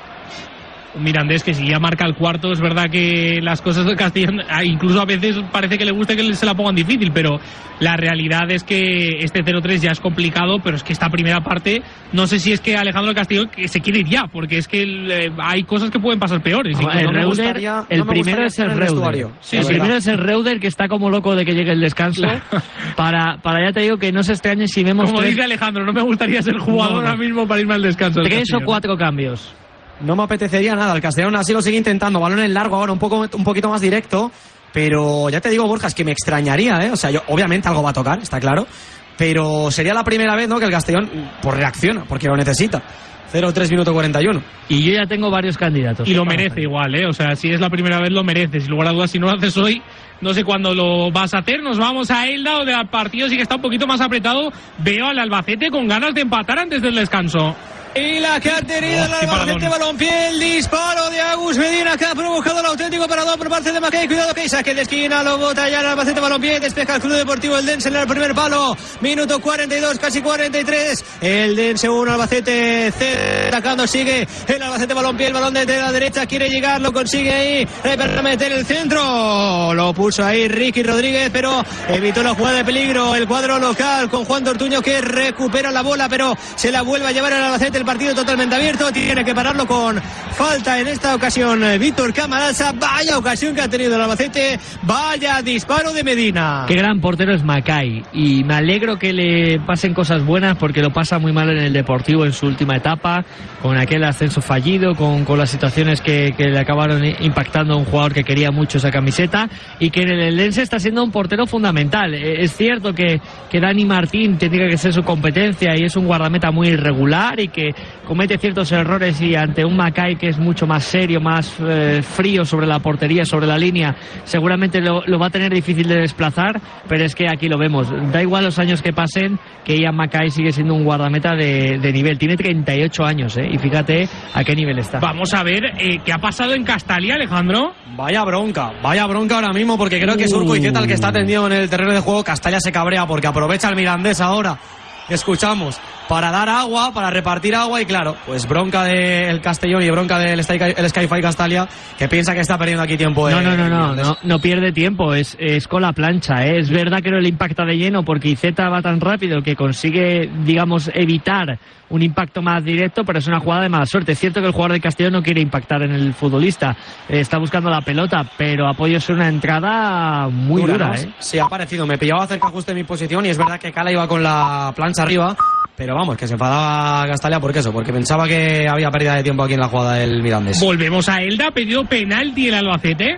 Un Mirandés que si ya marca el cuarto, es verdad que las cosas del Castellón, incluso a veces parece que le gusta que se la pongan difícil, pero la realidad es que este cero tres ya es complicado, pero es que esta primera parte, no sé si es que Alejandro Castellón que se quiere ir ya, porque es que eh, hay cosas que pueden pasar peores. No, el, no Reuder, el no primero es el Reuder. Sí, el sí, primero es el Reuder, que está como loco de que llegue el descanso. para, para ya te digo que no se extrañe si vemos... Como tres... dice Alejandro, no me gustaría ser jugador no, no. ahora mismo para irme al descanso. Tres o cuatro cambios. No me apetecería nada, el Castellón así lo sigue intentando, balón en largo ahora, un poco un poquito más directo, pero ya te digo, Borja, es que me extrañaría, ¿eh? O sea, yo obviamente algo va a tocar, está claro, pero sería la primera vez, ¿no?, que el Castellón pues reacciona, porque lo necesita. cero tres minuto cuarenta y uno. Y yo ya tengo varios candidatos. Y lo merece igual, ¿eh? O sea, si es la primera vez lo merece, sin lugar a dudas, si no lo haces hoy, no sé cuándo lo vas a hacer. Nos vamos a Elda, donde el partido sí que está un poquito más apretado. Veo al Albacete con ganas de empatar antes del descanso. Y la que ha tenido el Albacete Balompié, el disparo de Agus Medina, que ha provocado el auténtico paradón por parte de Mackay. Cuidado que saque de esquina, lo bota ya el Albacete Balompié, despeja el Club Deportivo El Dense en el primer palo, minuto cuarenta y dos, casi cuarenta y tres, el Dense uno, Albacete cero, atacando sigue el Albacete Balompié, el balón desde la derecha, quiere llegar, lo consigue ahí, para meter el centro, lo puso ahí Ricky Rodríguez, pero evitó la jugada de peligro, el cuadro local con Juan Tortuño, que recupera la bola, pero se la vuelve a llevar el Albacete. El partido totalmente abierto, tiene que pararlo con falta en esta ocasión Víctor Camarasa. Vaya ocasión que ha tenido el Albacete, vaya disparo de Medina. Qué gran portero es Mackay, y me alegro que le pasen cosas buenas, porque lo pasa muy mal en el Deportivo en su última etapa, con aquel ascenso fallido, con, con las situaciones que, que le acabaron impactando a un jugador que quería mucho esa camiseta, y que en el Eldense está siendo un portero fundamental. Es cierto que, que Dani Martín tendría que ser su competencia y es un guardameta muy irregular y que comete ciertos errores, y ante un Mackay que es mucho más serio, más eh, frío sobre la portería, sobre la línea, seguramente lo, lo va a tener difícil de desplazar, pero es que aquí lo vemos, da igual los años que pasen, que Ian Mackay sigue siendo un guardameta de, de nivel, tiene treinta y ocho años, ¿eh? Y fíjate a qué nivel está. Vamos a ver eh, qué ha pasado en Castalia, Alejandro. Vaya bronca, vaya bronca ahora mismo, porque creo que es Urco Iceta el que está tendido en el terreno de juego. Castalia se cabrea porque aprovecha el Mirandés ahora, escuchamos, para dar agua, para repartir agua, y claro, pues bronca del Castellón y bronca del Sky-Fi Castalia, que piensa que está perdiendo aquí tiempo. No, no, no, no, no, no pierde tiempo, es, es con la plancha, ¿eh? Es verdad que no le impacta de lleno porque Iceta va tan rápido que consigue, digamos, evitar un impacto más directo, pero es una jugada de mala suerte. Es cierto que el jugador de Castellón no quiere impactar en el futbolista, eh, está buscando la pelota, pero Apoyo es una entrada muy dura, dura ¿no? ¿eh? Sí, ha parecido, me pillaba cerca justo de mi posición, y es verdad que Cala iba con la plancha arriba, pero vamos, que se enfadaba Castalia porque eso, porque pensaba que había pérdida de tiempo aquí en la jugada del Mirandés. Volvemos a Elda, pedido penalti el Albacete.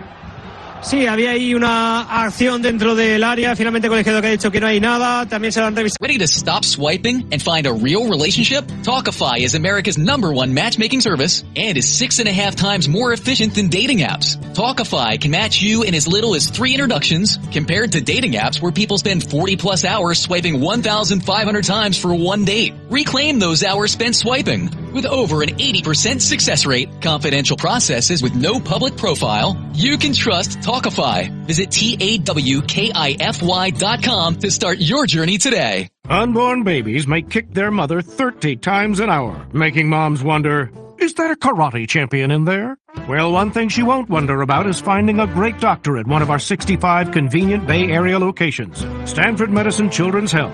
Sí, había ahí una acción dentro del área. Finalmente el colegiado que ha dicho que no hay nada. También se lo han revisado. Ready to stop swiping and find a real relationship? Talkify is America's number one matchmaking service and is six and a half times more efficient than dating apps. Talkify can match you in as little as three introductions, compared to dating apps where people spend forty plus hours swiping one thousand five hundred times for one date. Reclaim those hours spent swiping. With over an eighty percent success rate, confidential processes with no public profile, you can trust Talkify. Visit T A W K I F Y dot com to start your journey today. Unborn babies may kick their mother thirty times an hour, making moms wonder, is that a karate champion in there? Well, one thing she won't wonder about is finding a great doctor at one of our sixty-five convenient Bay Area locations. Stanford Medicine Children's Health.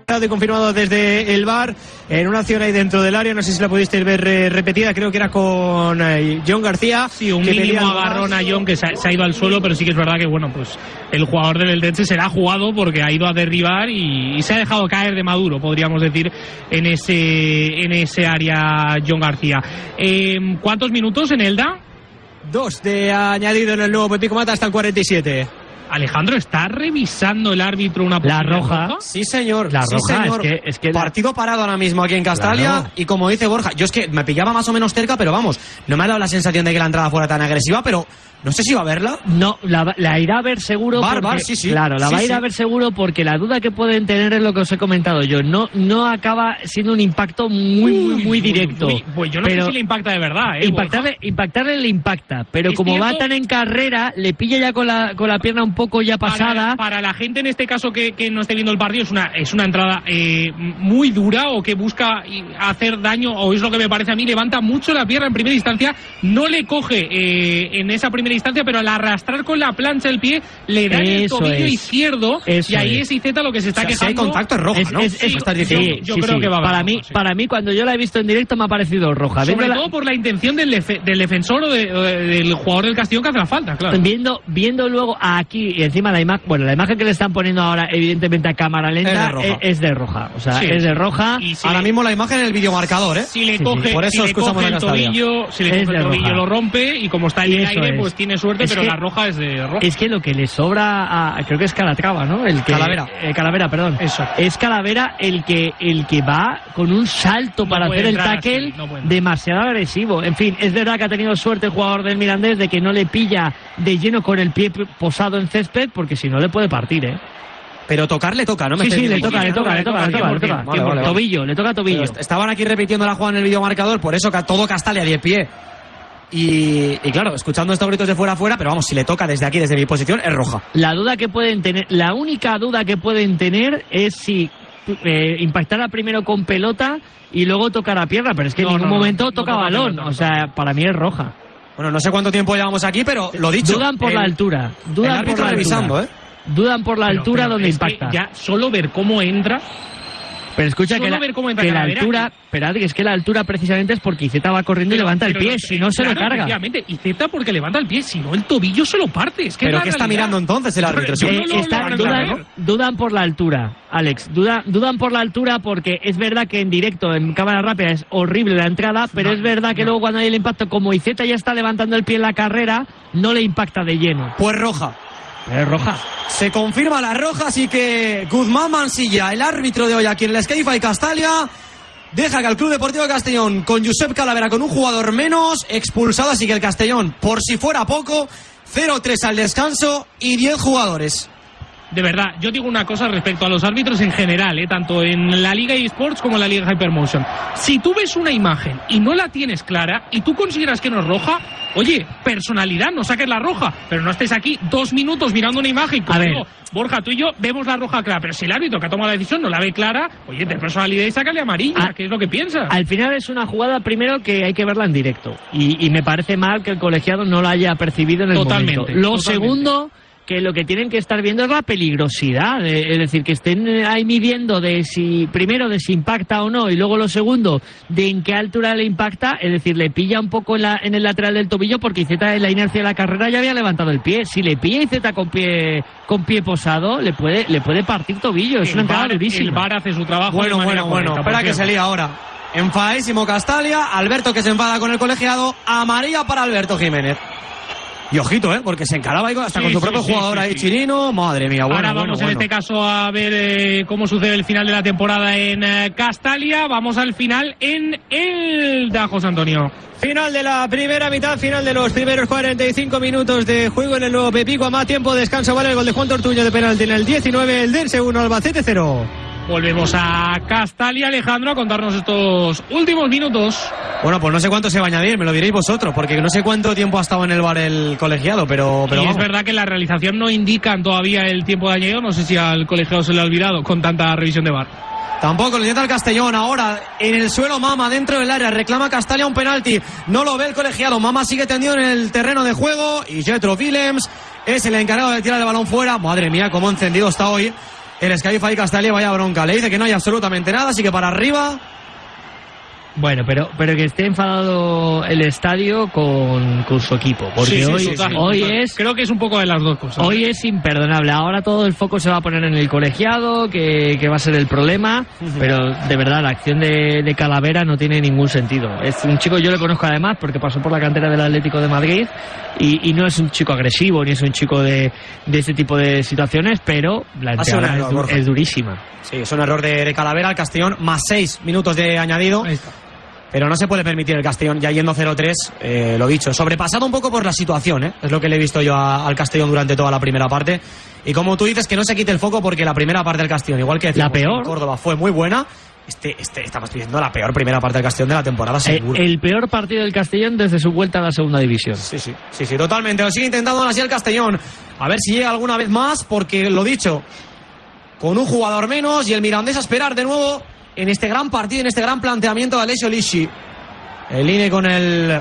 y confirmado desde el V A R en una acción ahí dentro del área, no sé si la pudisteis ver eh, repetida, creo que era con eh, John García. Sí, un mínimo agarrón a John que se ha, se ha ido al suelo, pero sí que es verdad que bueno, pues el jugador del Eldense se la ha jugado porque ha ido a derribar y, y se ha dejado caer de maduro, podríamos decir, en ese en ese área John García. Eh, ¿Cuántos minutos en Elda? Dos de añadido en el nuevo Pepico Mata hasta el cuarenta y siete. Alejandro, ¿está revisando el árbitro una la roja? roja? Sí, señor. La sí, roja, señor. Es, que, es que partido la... parado ahora mismo aquí en Castalia. Claro. Y como dice Borja, yo es que me pillaba más o menos cerca, pero vamos, no me ha dado la sensación de que la entrada fuera tan agresiva, pero no sé si va a verla. No, la, la irá a ver seguro. Bar, porque, bar, sí, sí. Claro, la sí, va a ir sí. a ver seguro porque la duda que pueden tener es lo que os he comentado yo. No, no acaba siendo un impacto muy, muy, muy directo. Uy, uy, pues yo no pero sé si le impacta de verdad, ¿eh? Impactarle, impactarle le impacta, pero es como cierto, va tan en carrera, le pilla ya con la, con la pierna un poco ya pasada. Para, para la gente en este caso que, que no esté viendo el partido, es una, es una entrada eh, muy dura o que busca hacer daño, o es lo que me parece a mí, levanta mucho la pierna en primera instancia, no le coge eh, en esa primera instancia, pero al arrastrar con la plancha el pie, le da en el Eso tobillo es. izquierdo, Eso y ahí es. es Iceta lo que se está O sea, quejando. si hay contacto es roja, Es- ¿no? es- es- Lo estás diciendo. sí, yo sí, creo sí. que va a haber para roja, mí, sí. para mí, cuando yo la he visto en directo, me ha parecido roja. Sobre Viendo la- todo por la intención del, defe- del defensor o, de- o de- del jugador del Castellón que hace la falta, claro. Viendo, viendo luego aquí y encima la imagen, bueno, la imagen que le están poniendo ahora, evidentemente a cámara lenta, Es de roja. es, es de roja. O sea, Sí. es de roja. Y si Ahora le- mismo la imagen en el videomarcador, ¿eh? Si le Sí, coge, sí. Por si eso le escuchamos coge la el Castalia. tobillo, si le Es coge el de tobillo roja. lo rompe, y como está en el Eso aire, es. pues tiene suerte, Es pero que- la roja es de roja. Es que lo que le sobra a, creo que es Calatrava, ¿no? El que, Calavera. eh, Calavera, perdón. Eso. Es Calavera el que el que va con un salto No para puede hacer el entrar tackle así, no puede entrar. demasiado agresivo. En fin, es verdad que ha tenido suerte el jugador del Mirandés de que no le pilla de lleno con el pie posado en césped, porque si no le puede partir, ¿eh? Pero tocar le toca, ¿no? Me Sí, estáis sí, le diciendo. toca, le toca, le toca, le toca, le toca. Vale, vale, vale. Tobillo, le toca tobillo. Pero estaban aquí repitiendo la jugada en el videomarcador, por eso que todo Castalia de pie. Y, y claro, escuchando estos gritos de fuera a fuera, pero vamos, si le toca desde aquí, desde mi posición, es roja. La duda que pueden tener, la única duda que pueden tener es si eh, impactará primero con pelota y luego tocar a pierna, pero es que en No, ningún no, no, momento no toca toca balón, pelota, no o sea, para mí es roja. Bueno, no sé cuánto tiempo llevamos aquí, pero lo dicho. Dudan por el- la altura, El dudan por árbitro la revisando, altura. ¿eh? Dudan por la Pero- altura pero donde es que impacta. ya solo ver cómo entra. Pero escucha Solo que la, ver cómo entra que la Calavera altura, y- pero Adri, es que la altura precisamente es porque Iceta va corriendo y Pero- levanta el pero pie, no- si no se claro, lo carga. Efectivamente, y Zeta porque levanta el pie, si no el tobillo se lo parte. Es que Pero es la ¿qué está realidad. mirando entonces el árbitro? Yo Eh, no lo- está- lo- dudan, lo- dudan por la altura, Alex. Duda, dudan por la altura porque es verdad que en directo, en cámara rápida, es horrible la entrada, pero No, es verdad que no. luego cuando hay el impacto, como Iceta ya está levantando el pie en la carrera, no le impacta de lleno. Pues roja. Pero es roja. Se confirma la roja, así que Guzmán Mansilla, el árbitro de hoy aquí en el Skyfi Castalia, deja que el Club Deportivo de Castellón, con Josep Calavera, con un jugador menos, expulsado, así que el Castellón, por si fuera poco, cero tres al descanso y diez jugadores. De verdad, yo digo una cosa respecto a los árbitros en general, ¿eh? Tanto en la Liga eSports como en la Liga Hypermotion. Si tú ves una imagen y no la tienes clara y tú consideras que no es roja, oye, personalidad, no saques la roja, pero no estés aquí dos minutos mirando una imagen. Como A ver. digo, Borja, tú y yo vemos la roja clara, pero si el árbitro que ha tomado la decisión no la ve clara, oye, ten personalidad y sácale amarilla, Ah, ¿qué es lo que piensas? Al final es una jugada, primero, que hay que verla en directo. Y, y me parece mal que el colegiado no la haya percibido en el Totalmente, momento. Lo totalmente. segundo, que lo que tienen que estar viendo es la peligrosidad. eh, Es decir, que estén eh, ahí midiendo de si, primero, de si impacta o no, y luego lo segundo, de en qué altura le impacta. Es decir, le pilla un poco en, la, en el lateral del tobillo porque Iceta en la inercia de la carrera ya había levantado el pie. Si le pilla Iceta con pie con pie posado, le puede, le puede partir tobillo. Es El una entrada VAR- durísima. El VAR hace su trabajo. Bueno, de manera bueno, bueno. correcta, Espera por que se cierto. lía ahora. Enfadísimo Castalia, Alberto que se enfada con el colegiado, amarilla para Alberto Jiménez. Y ojito, ¿eh? Porque se encaraba ahí hasta Sí, con su sí, propio sí, jugador sí, ahí, sí. Chirino. Madre mía, bueno, Ahora bueno, vamos bueno. en este caso a ver eh, cómo sucede el final de la temporada en eh, Castalia. Vamos al final en el da José Antonio. Final de la primera mitad, final de los primeros cuarenta y cinco minutos de juego en el nuevo Pepico. A más tiempo, descanso, vale el gol de Juan Tortuño de penalti en el diecinueve, el Dense uno, Albacete cero. Volvemos a Castalia, Alejandro, a contarnos estos últimos minutos. Bueno, pues no sé cuánto se va a añadir, me lo diréis vosotros, porque no sé cuánto tiempo ha estado en el bar el colegiado, pero, pero y vamos. es verdad que en la realización no indican todavía el tiempo de añadido. No sé si al colegiado se le ha olvidado con tanta revisión de V A R. Tampoco lo intenta el Castellón. Ahora en el suelo Mama dentro del área. Reclama Castalia un penalti. No lo ve el colegiado. Mama sigue tendido en el terreno de juego. Y Jetro Willems es el encargado de tirar el balón fuera. Madre mía, cómo encendido está hoy el Sky-Fi Castalia, vaya bronca. Le dice que no hay absolutamente nada, así que para arriba. Bueno, pero pero que esté enfadado el estadio con, con su equipo, porque sí, sí, hoy, total, hoy total. es... Creo que es un poco de las dos cosas. Hoy es imperdonable. Ahora todo el foco se va a poner en el colegiado, que, que va a ser el problema, uh-huh. pero de verdad la acción de, de Calavera no tiene ningún sentido. Es un chico, yo le conozco además porque pasó por la cantera del Atlético de Madrid y, y no es un chico agresivo ni es un chico de, de este tipo de situaciones, pero la entrada es, es durísima. Sí, es un error de, de Calavera al Castellón, más seis minutos de añadido. Ahí está. Pero no se puede permitir el Castellón, ya yendo cero tres, eh, lo dicho, sobrepasado un poco por la situación, ¿eh? Es lo que le he visto yo a, al Castellón durante toda la primera parte. Y como tú dices, que no se quite el foco porque la primera parte del Castellón, igual que decíamos, la peor Córdoba, fue muy buena. Este, este, estamos pidiendo la peor primera parte del Castellón de la temporada, seguro. El, el peor partido del Castellón desde su vuelta a la segunda división. Sí, sí, sí, sí, totalmente. Lo sigue intentando así el Castellón. A ver si llega alguna vez más, porque lo dicho, con un jugador menos y el Mirandés a esperar de nuevo en este gran partido, en este gran planteamiento de Alessio Lisci. El I N E con el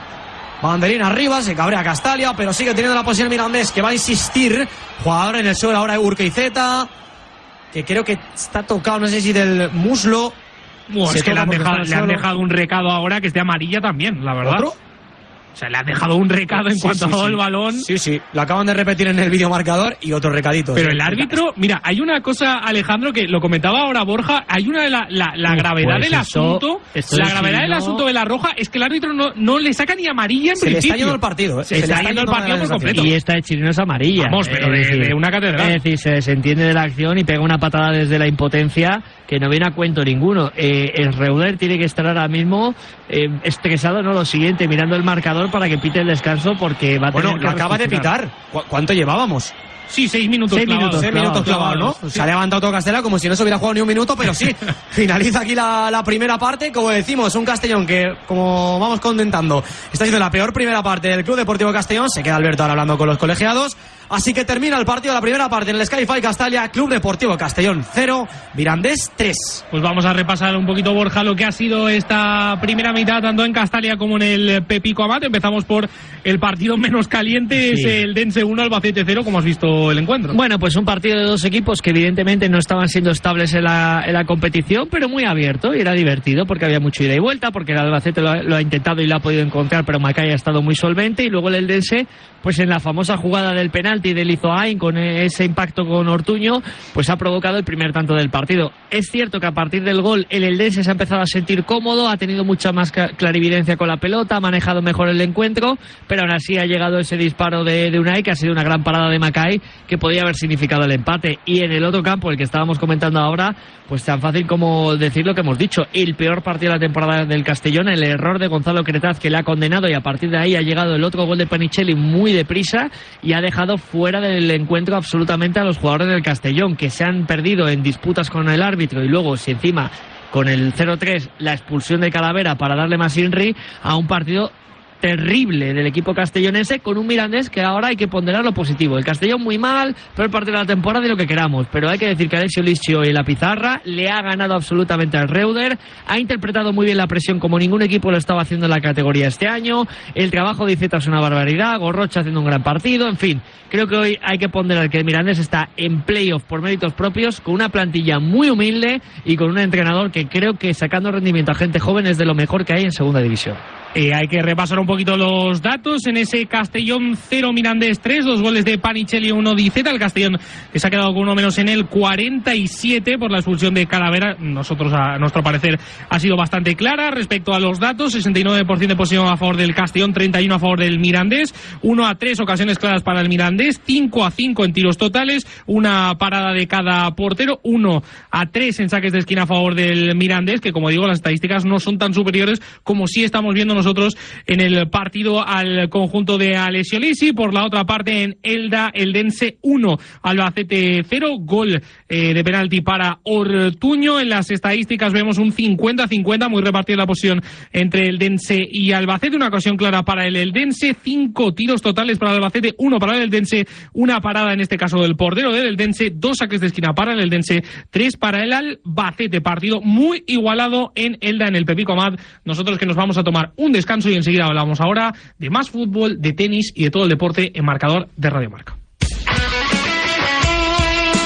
banderín arriba, se cabrea Castalia, pero sigue teniendo la posición Mirandés, que va a insistir. Jugador en el suelo ahora Urquizeta, que creo que está tocado, no sé si del muslo. Bueno, es que le han, dejado, le han dejado un recado ahora que esté amarilla también, la verdad. ¿Otro? O sea, le han dejado un recado en sí, cuanto sí, a sí. el balón. Sí, sí, lo acaban de repetir en el videomarcador y otro recadito. Pero sí, el árbitro, mira, hay una cosa, Alejandro, que lo comentaba ahora Borja, hay una de la, la, la gravedad pues del eso, asunto, la gravedad del asunto de la roja es que el árbitro no, no le saca ni amarilla en se principio. Se le está yendo el partido, ¿eh? Se, se le está yendo el partido por completo. Y esta de Chirino es amarilla. Vamos, pero es de, decir, de una catedral. Es decir, se desentiende de la acción y pega una patada desde la impotencia que no viene a cuento ninguno. Eh, el Reuder tiene que estar ahora mismo eh, estresado, no lo siguiente, mirando el marcador para que pite el descanso porque va a tener bueno, que lo acaba de pitar. ¿Cu ¿Cuánto llevábamos? Sí, seis minutos seis clavados. Minutos, seis clavados, minutos clavados, ¿no? Sí. Se ha levantado todo Castella como si no se hubiera jugado ni un minuto, pero sí, finaliza aquí la, la primera parte. Como decimos, un Castellón que, como vamos contentando, está siendo la peor primera parte del Club Deportivo Castellón. Se queda Alberto ahora hablando con los colegiados. Así que termina el partido, la primera parte en el Sky-Fi Castalia, Club Deportivo Castellón cero, Mirandés tres. Pues vamos a repasar un poquito, Borja, lo que ha sido esta primera mitad, tanto en Castalia como en el Pepico Amat. Empezamos por el partido menos caliente, sí. Es el Dense uno, Albacete cero, como has visto el encuentro. Bueno, pues un partido de dos equipos que evidentemente no estaban siendo estables en la, en la competición, pero muy abierto y era divertido porque había mucho ida y vuelta, porque el Albacete lo ha, lo ha intentado y lo ha podido encontrar, pero Macay ha estado muy solvente, y luego el Eldense, pues en la famosa jugada del penal de Lizoain, con ese impacto con Ortuño, pues ha provocado el primer tanto del partido. Es cierto que a partir del gol el Eldense se ha empezado a sentir cómodo, ha tenido mucha más clarividencia con la pelota, ha manejado mejor el encuentro, pero aún así ha llegado ese disparo de, de Unai, que ha sido una gran parada de Macay, que podía haber significado el empate. Y en el otro campo, el que estábamos comentando ahora, pues tan fácil como decir lo que hemos dicho, el peor partido de la temporada del Castellón, el error de Gonzalo Cretaz, que le ha condenado, y a partir de ahí ha llegado el otro gol de Panichelli muy deprisa y ha dejado fuera del encuentro absolutamente a los jugadores del Castellón, que se han perdido en disputas con el árbitro, y luego si encima con el cero tres la expulsión de Calavera para darle más Inri a un partido terrible del equipo castellonense, con un Mirandés que ahora hay que ponderar lo positivo. El Castellón muy mal, peor partido de la temporada y lo que queramos, pero hay que decir que Alessio Lisci en la pizarra le ha ganado absolutamente al Reuder, ha interpretado muy bien la presión como ningún equipo lo estaba haciendo en la categoría este año, el trabajo de Iceta es una barbaridad, Gorrocha haciendo un gran partido, en fin, creo que hoy hay que ponderar que el Mirandés está en playoff por méritos propios, con una plantilla muy humilde y con un entrenador que creo que sacando rendimiento a gente joven es de lo mejor que hay en segunda división. Eh, hay que repasar un poquito los datos en ese Castellón cero, Mirandés tres, dos goles de Panichelli, uno de Iceta. El Castellón que se ha quedado con uno menos en el cuarenta y siete por la expulsión de Calavera. Nosotros, a nuestro parecer, ha sido bastante clara respecto a los datos. sesenta y nueve por ciento de posición a favor del Castellón, treinta y uno a favor del Mirandés, uno a tres ocasiones claras para el Mirandés, cinco a cinco en tiros totales, una parada de cada portero, uno a tres en saques de esquina a favor del Mirandés, que como digo, las estadísticas no son tan superiores como sí estamos viendo nosotros en el partido al conjunto de Alessio Lisci. Por la otra parte, en Elda, Eldense uno, Albacete cero, gol eh, de penalti para Ortuño. En las estadísticas vemos un cincuenta cincuenta, muy repartida la posición entre Eldense y Albacete, una ocasión clara para el Eldense, cinco tiros totales para el Albacete, uno para el Eldense, una parada en este caso del portero del Eldense, dos saques de esquina para el Eldense, tres para el Albacete. Partido muy igualado en Elda, en el Pepico Amat. Nosotros que nos vamos a tomar un descanso y enseguida hablamos ahora de más fútbol, de tenis y de todo el deporte en marcador de Radio Marca.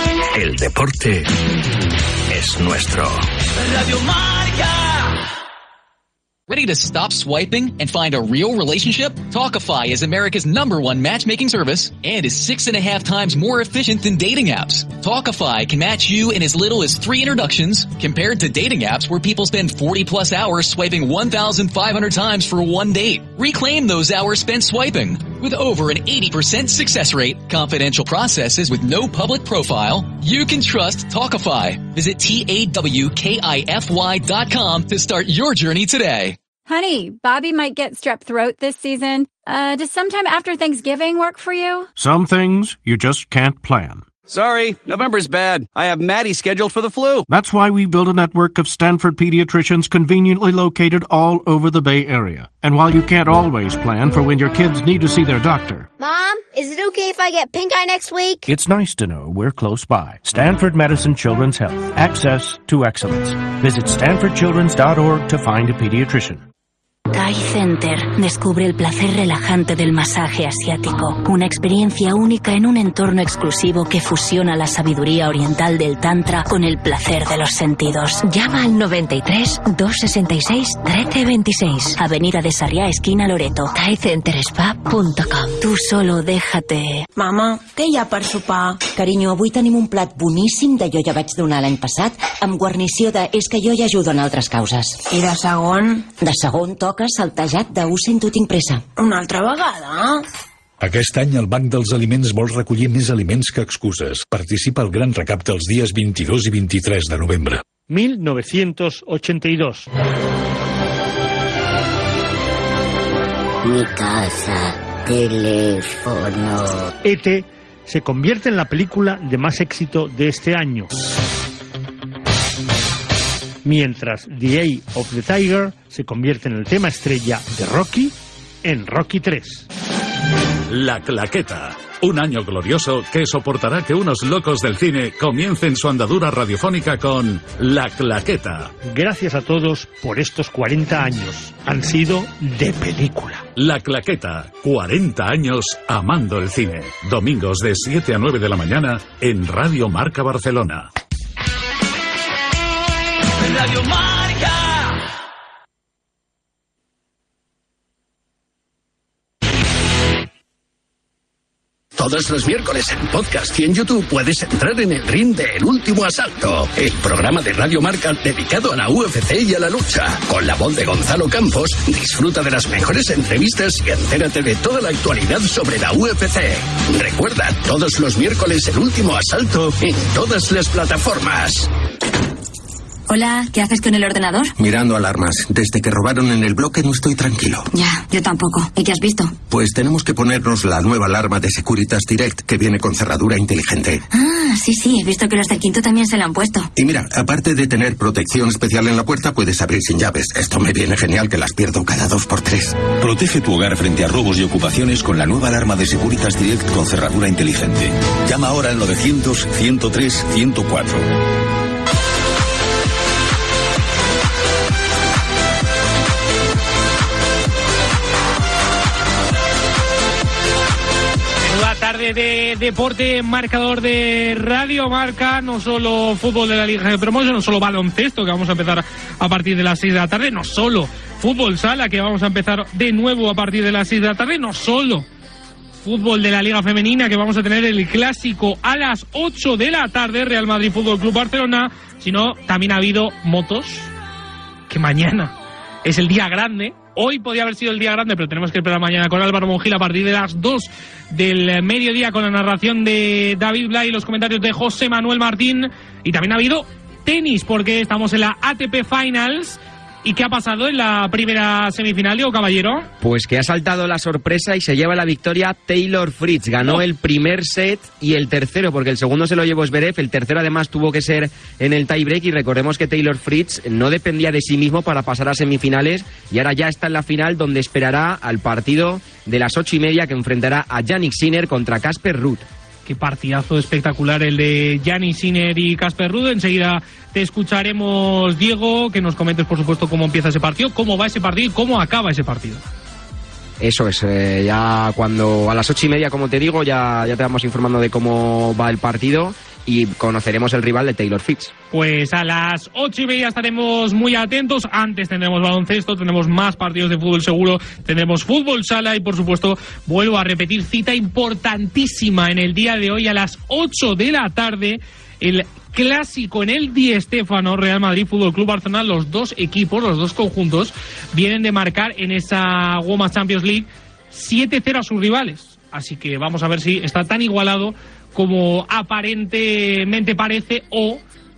El deporte es nuestro. Radio Marca. Ready to stop swiping and find a real relationship? Talkify is America's number one matchmaking service and is six and a half times more efficient than dating apps. Talkify can match you in as little as three introductions compared to dating apps where people spend forty plus hours swiping one thousand five hundred times for one date. Reclaim those hours spent swiping. With over an eighty percent success rate, confidential processes with no public profile, you can trust Talkify. Visit T A W K I F Y dot com to start your journey today. Honey, Bobby might get strep throat this season. Uh, does sometime after Thanksgiving work for you? Some things you just can't plan. Sorry, November's bad. I have Maddie scheduled for the flu. That's why we built a network of Stanford pediatricians conveniently located all over the Bay Area. And while you can't always plan for when your kids need to see their doctor, Mom, is it okay if I get pink eye next week? it's nice to know we're close by. Stanford Medicine Children's Health. Access to excellence. Visit stanford children's dot org to find a pediatrician. Thai Center. Descubre el placer relajante del masaje asiático. Una experiencia única en un entorno exclusivo que fusiona la sabiduría oriental del Tantra con el placer de los sentidos. Llama al noventa y tres, dos sesenta y seis, trece veintiséis. Avenida de Sarriá, esquina Loreto. thai center spa punto com. Tú solo déjate. Mama, què hi ha per sopar? Carinyo, avui tenim un plat boníssim de jo ja vaig donar l'any passat, amb guarnició de és que jo ja ajudo en altres causes. I de segon? De segon toca saltejat de ho sento tinc pressa. Una altra vegada? Aquest any el Banc dels Aliments vol recollir més aliments que excuses. Participa al gran recapte els dies veintidós i vint-i-tres de novembre. mil novecientos ochenta y dos. Mi casa, teléfono. E T se convierte en la película de más éxito de este año. Mientras The Eye of the Tiger se convierte en el tema estrella de Rocky en Rocky tres. La Claqueta. Un año glorioso que soportará que unos locos del cine comiencen su andadura radiofónica con La Claqueta. Gracias a todos por estos cuarenta años. Han sido de película. La Claqueta. cuarenta años amando el cine. Domingos de siete a nueve de la mañana en Radio Marca Barcelona. Radio Marca. Todos los miércoles en podcast y en YouTube puedes entrar en el ring de El Último Asalto, el programa de Radio Marca dedicado a la U F C y a la lucha. Con la voz de Gonzalo Campos, disfruta de las mejores entrevistas y entérate de toda la actualidad sobre la U F C. Recuerda, todos los miércoles El Último Asalto en todas las plataformas. Hola, ¿qué haces con el ordenador? Mirando alarmas. Desde que robaron en el bloque no estoy tranquilo. Ya, yo tampoco. ¿Y qué has visto? Pues tenemos que ponernos la nueva alarma de Securitas Direct que viene con cerradura inteligente. Ah, sí, sí, he visto que los del quinto también se la han puesto. Y mira, aparte de tener protección especial en la puerta, puedes abrir sin llaves. Esto me viene genial que las pierdo cada dos por tres. Protege tu hogar frente a robos y ocupaciones con la nueva alarma de Securitas Direct con cerradura inteligente. Llama ahora al novecientos, ciento tres, ciento cuatro. Tarde de deporte, marcador de Radio Marca, no solo fútbol de la Liga de Promoción, no solo baloncesto, que vamos a empezar a partir de las seis de la tarde, no solo fútbol sala, que vamos a empezar de nuevo a partir de las seis de la tarde, no solo fútbol de la Liga Femenina, que vamos a tener el clásico a las ocho de la tarde, Real Madrid Fútbol Club Barcelona, sino también ha habido motos, que mañana es el día grande. Hoy podía haber sido el día grande, pero tenemos que esperar mañana con Álvaro Mongil a partir de las dos del mediodía con la narración de David Blay y los comentarios de José Manuel Martín. Y también ha habido tenis, porque estamos en la A T P Finals. ¿Y qué ha pasado en la primera semifinal, Diego Caballero? Pues que ha saltado la sorpresa y se lleva la victoria Taylor Fritz. Ganó oh. el primer set y el tercero, porque el segundo se lo llevó Zverev. El tercero además tuvo que ser en el tiebreak, y recordemos que Taylor Fritz no dependía de sí mismo para pasar a semifinales, y ahora ya está en la final, donde esperará al partido de las ocho y media, que enfrentará a Jannik Sinner contra Casper Ruud. Qué partidazo espectacular el de Jannik Sinner y Casper Ruud. Enseguida te escucharemos, Diego, que nos comentes, por supuesto, cómo empieza ese partido, cómo va ese partido y cómo acaba ese partido. Eso es, eh, ya cuando a las ocho y media, como te digo, ya, ya te vamos informando de cómo va el partido. y conoceremos el rival de Taylor Fritz. Pues a las ocho y media estaremos muy atentos. Antes tendremos baloncesto, tendremos más partidos de fútbol seguro, tendremos fútbol sala y, por supuesto, vuelvo a repetir, cita importantísima en el día de hoy a las ocho de la tarde, el clásico en el Di Stéfano, Real Madrid Fútbol Club Barcelona. Los dos equipos, los dos conjuntos, vienen de marcar en esa Women's Champions League siete cero a sus rivales. Así que vamos a ver si está tan igualado como aparentemente parece, o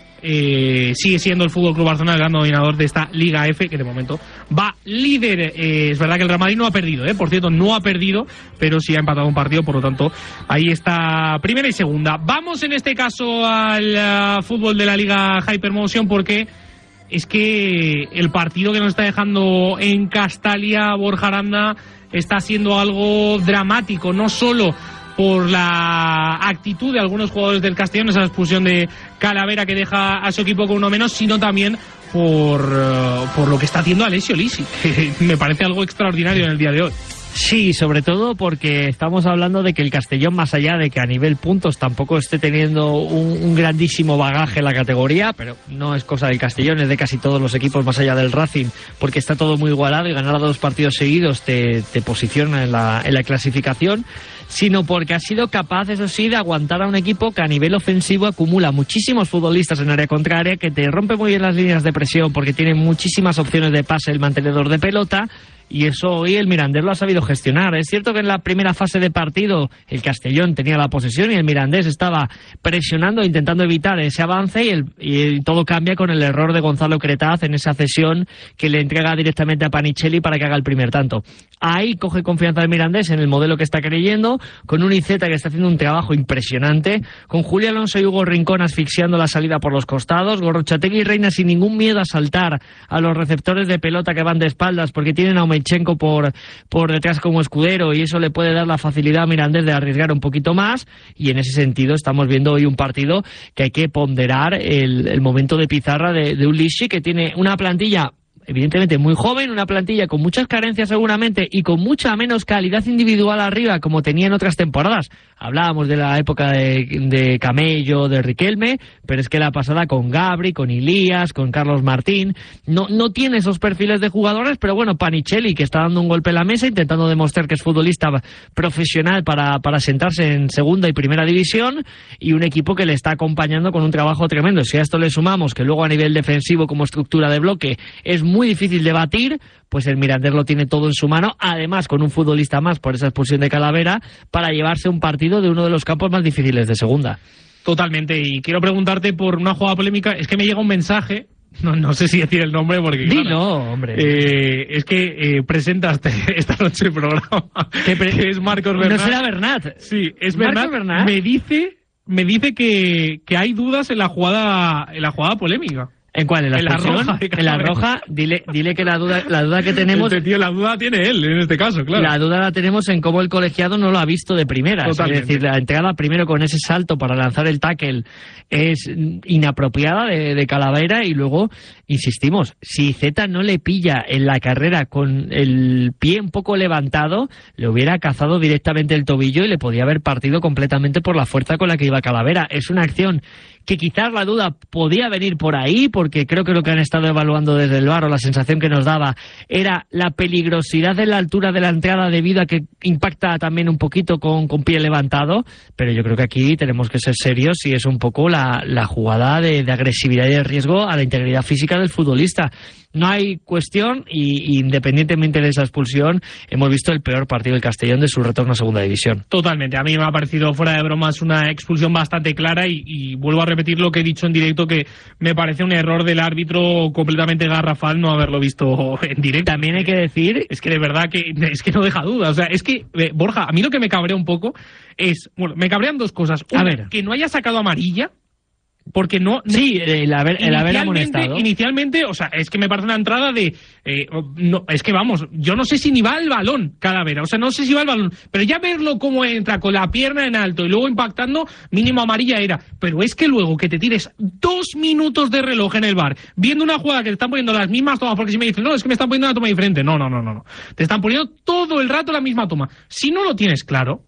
eh, sigue siendo el Fútbol Club Barcelona el gran dominador de esta Liga F, que de momento va líder. Eh, es verdad que el Real Madrid no ha perdido, eh, por cierto, no ha perdido, pero sí ha empatado un partido, por lo tanto, ahí está primera y segunda. Vamos en este caso al uh, fútbol de la Liga Hypermotion, porque es que el partido que nos está dejando en Castalia Borja Aranda está siendo algo dramático, no solo por la actitud de algunos jugadores del Castellón, esa expulsión de Calavera que deja a su equipo con uno menos, sino también por, uh, por lo que está haciendo Alessio Lisi, que me parece algo extraordinario en el día de hoy. Sí, sobre todo porque estamos hablando de que el Castellón, más allá de que a nivel puntos tampoco esté teniendo un, un grandísimo bagaje en la categoría, pero no es cosa del Castellón, es de casi todos los equipos más allá del Racing, porque está todo muy igualado y ganar a dos partidos seguidos te, te posiciona en la, en la clasificación, sino porque ha sido capaz, eso sí, de aguantar a un equipo que a nivel ofensivo acumula muchísimos futbolistas en área contraria, que te rompe muy bien las líneas de presión porque tiene muchísimas opciones de pase el mantenedor de pelota. Y eso hoy el Mirandés lo ha sabido gestionar. Es cierto que en la primera fase de partido el Castellón tenía la posesión y el Mirandés estaba presionando, intentando evitar ese avance, y, el, y todo cambia con el error de Gonzalo Cretaz en esa cesión que le entrega directamente a Panichelli para que haga el primer tanto. Ahí coge confianza el Mirandés en el modelo que está creyendo, con un Iceta que está haciendo un trabajo impresionante, con Julio Alonso y Hugo Rincón asfixiando la salida por los costados, Gorrochategui y Reina sin ningún miedo a saltar a los receptores de pelota que van de espaldas porque tienen a Mechenko por, por detrás como escudero, y eso le puede dar la facilidad a Mirandés de arriesgar un poquito más, y en ese sentido estamos viendo hoy un partido que hay que ponderar el, el momento de pizarra de, de un Lisi que tiene una plantilla evidentemente muy joven, una plantilla con muchas carencias seguramente y con mucha menos calidad individual arriba como tenía en otras temporadas. Hablábamos de la época de, de Camello, de Riquelme, pero es que la pasada con Gabri, con Ilías, con Carlos Martín, no, no tiene esos perfiles de jugadores, pero bueno, Panichelli, que está dando un golpe en la mesa, intentando demostrar que es futbolista profesional para, para sentarse en segunda y primera división, y un equipo que le está acompañando con un trabajo tremendo. Si a esto le sumamos que luego a nivel defensivo como estructura de bloque es muy muy difícil de batir, pues el Mirandés lo tiene todo en su mano, además con un futbolista más por esa expulsión de Calavera, para llevarse un partido de uno de los campos más difíciles de segunda. Totalmente, y quiero preguntarte por una jugada polémica. Es que me llega un mensaje, no, no sé si decir el nombre porque... Dilo, claro, hombre. Eh, es que eh, presentaste esta noche el programa, que pre es Marcos Bernat. ¿No será Bernat? Sí, es Bernat. Bernat. Me dice, me dice que, que hay dudas en la jugada, en la jugada polémica. ¿En cuál? ¿En la, en la roja? En la roja, dile, dile que la duda, la duda que tenemos... Este tío, la duda tiene él, en este caso, claro. La duda la tenemos en cómo el colegiado no lo ha visto de primeras. Totalmente. Es decir, la entrada primero con ese salto para lanzar el tackle es inapropiada de, de Calavera, y luego, insistimos, si Zeta no le pilla en la carrera con el pie un poco levantado, le hubiera cazado directamente el tobillo y le podía haber partido completamente por la fuerza con la que iba Calavera. Es una acción que quizás la duda podía venir por ahí, porque creo que lo que han estado evaluando desde el V A R, o la sensación que nos daba, era la peligrosidad de la altura de la entrada debido a que impacta también un poquito con, con pie levantado, pero yo creo que aquí tenemos que ser serios y es un poco la, la jugada de, de agresividad y de riesgo a la integridad física del futbolista. No hay cuestión, y independientemente de esa expulsión, hemos visto el peor partido del Castellón de su retorno a segunda división. Totalmente, a mí me ha parecido, fuera de bromas, una expulsión bastante clara, y, y vuelvo a repetir lo que he dicho en directo, que me parece un error del árbitro completamente garrafal no haberlo visto en directo. También hay que decir... Es que de verdad que es que no deja duda. O sea, es que, eh, Borja, a mí lo que me cabrea un poco es... Bueno, me cabrean dos cosas. Una, a ver. que no haya sacado amarilla, porque no... Sí, el haber, el haber amonestado. Inicialmente, o sea, es que me parece una entrada de... Eh, no, es que vamos, yo no sé si ni va al balón Calavera, o sea, no sé si va al balón, pero ya verlo cómo entra con la pierna en alto y luego impactando, mínimo amarilla era. Pero es que luego que te tires dos minutos de reloj en el V A R, viendo una jugada que te están poniendo las mismas tomas, porque si me dicen, no, es que me están poniendo una toma diferente. No, no, no, no, no. Te están poniendo todo el rato la misma toma. Si no lo tienes claro,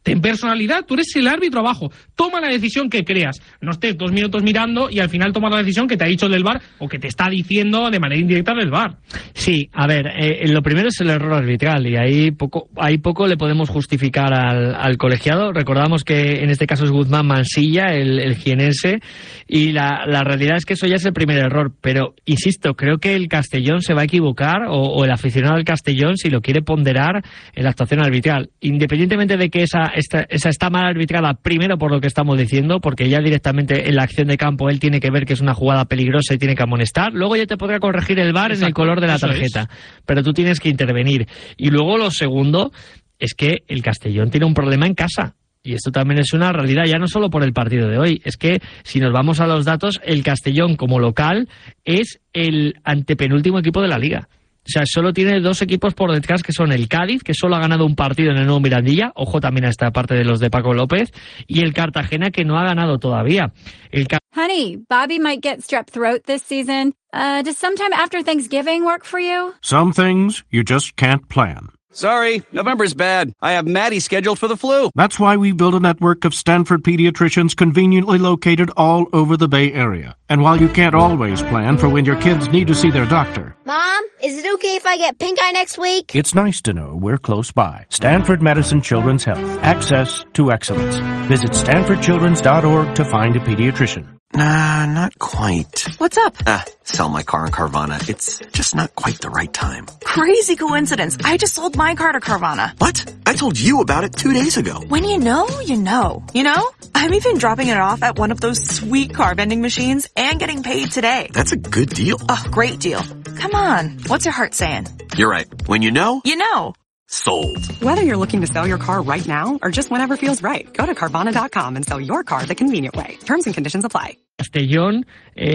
ten personalidad, tú eres el árbitro abajo, toma la decisión que creas, no estés dos minutos mirando y al final tomas la decisión que te ha dicho el del V A R o que te está diciendo de manera indirecta el V A R. Sí, a ver, eh, lo primero es el error arbitral y ahí poco, ahí poco le podemos justificar al, al colegiado. Recordamos que en este caso es Guzmán Mansilla, el, el jienense, y la, la realidad es que eso ya es el primer error, pero insisto, creo que el Castellón se va a equivocar o, o el aficionado del Castellón si lo quiere ponderar en la actuación arbitral, independientemente de que esa Esta, esa está mal arbitrada, primero por lo que estamos diciendo, porque ya directamente en la acción de campo él tiene que ver que es una jugada peligrosa y tiene que amonestar, luego ya te podrá corregir el V A R. Exacto, en el color de la tarjeta, es. Pero tú tienes que intervenir. Y luego lo segundo es que el Castellón tiene un problema en casa. Y esto también es una realidad, ya no solo por el partido de hoy, es que si nos vamos a los datos, el Castellón como local es el antepenúltimo equipo de la Liga. O sea, solo tiene dos equipos por detrás que son el Cádiz, que solo ha ganado un partido en el nuevo Mirandilla, ojo también a esta parte de los de Paco López, y el Cartagena, que no ha ganado todavía. El Ca- Honey, Bobby might get strep throat this season. Uh, does sometime after Thanksgiving work for you? Some things you just can't plan. Sorry, November's bad. I have Maddie scheduled for the flu. That's why we built a network of Stanford pediatricians conveniently located all over the Bay Area. And while you can't always plan for when your kids need to see their doctor, Mom, is it okay if I get pink eye next week? it's nice to know we're close by. Stanford Medicine Children's Health. Access to excellence. Visit stanford children's dot org to find a pediatrician. Nah, not quite. What's up? Ah, sell my car in Carvana. It's just not quite the right time. Crazy coincidence. I just sold my car to Carvana. What? I told you about it two days ago. When you know, you know. You know? I'm even dropping it off at one of those sweet car vending machines and getting paid today. That's a good deal. Oh, great deal. Come on. What's your heart saying? You're right. When you know, you know. Sold. Whether you're looking to sell your car right now or just whenever feels right, go to Carvana dot com and sell your car the convenient way. Terms and conditions apply. Castellón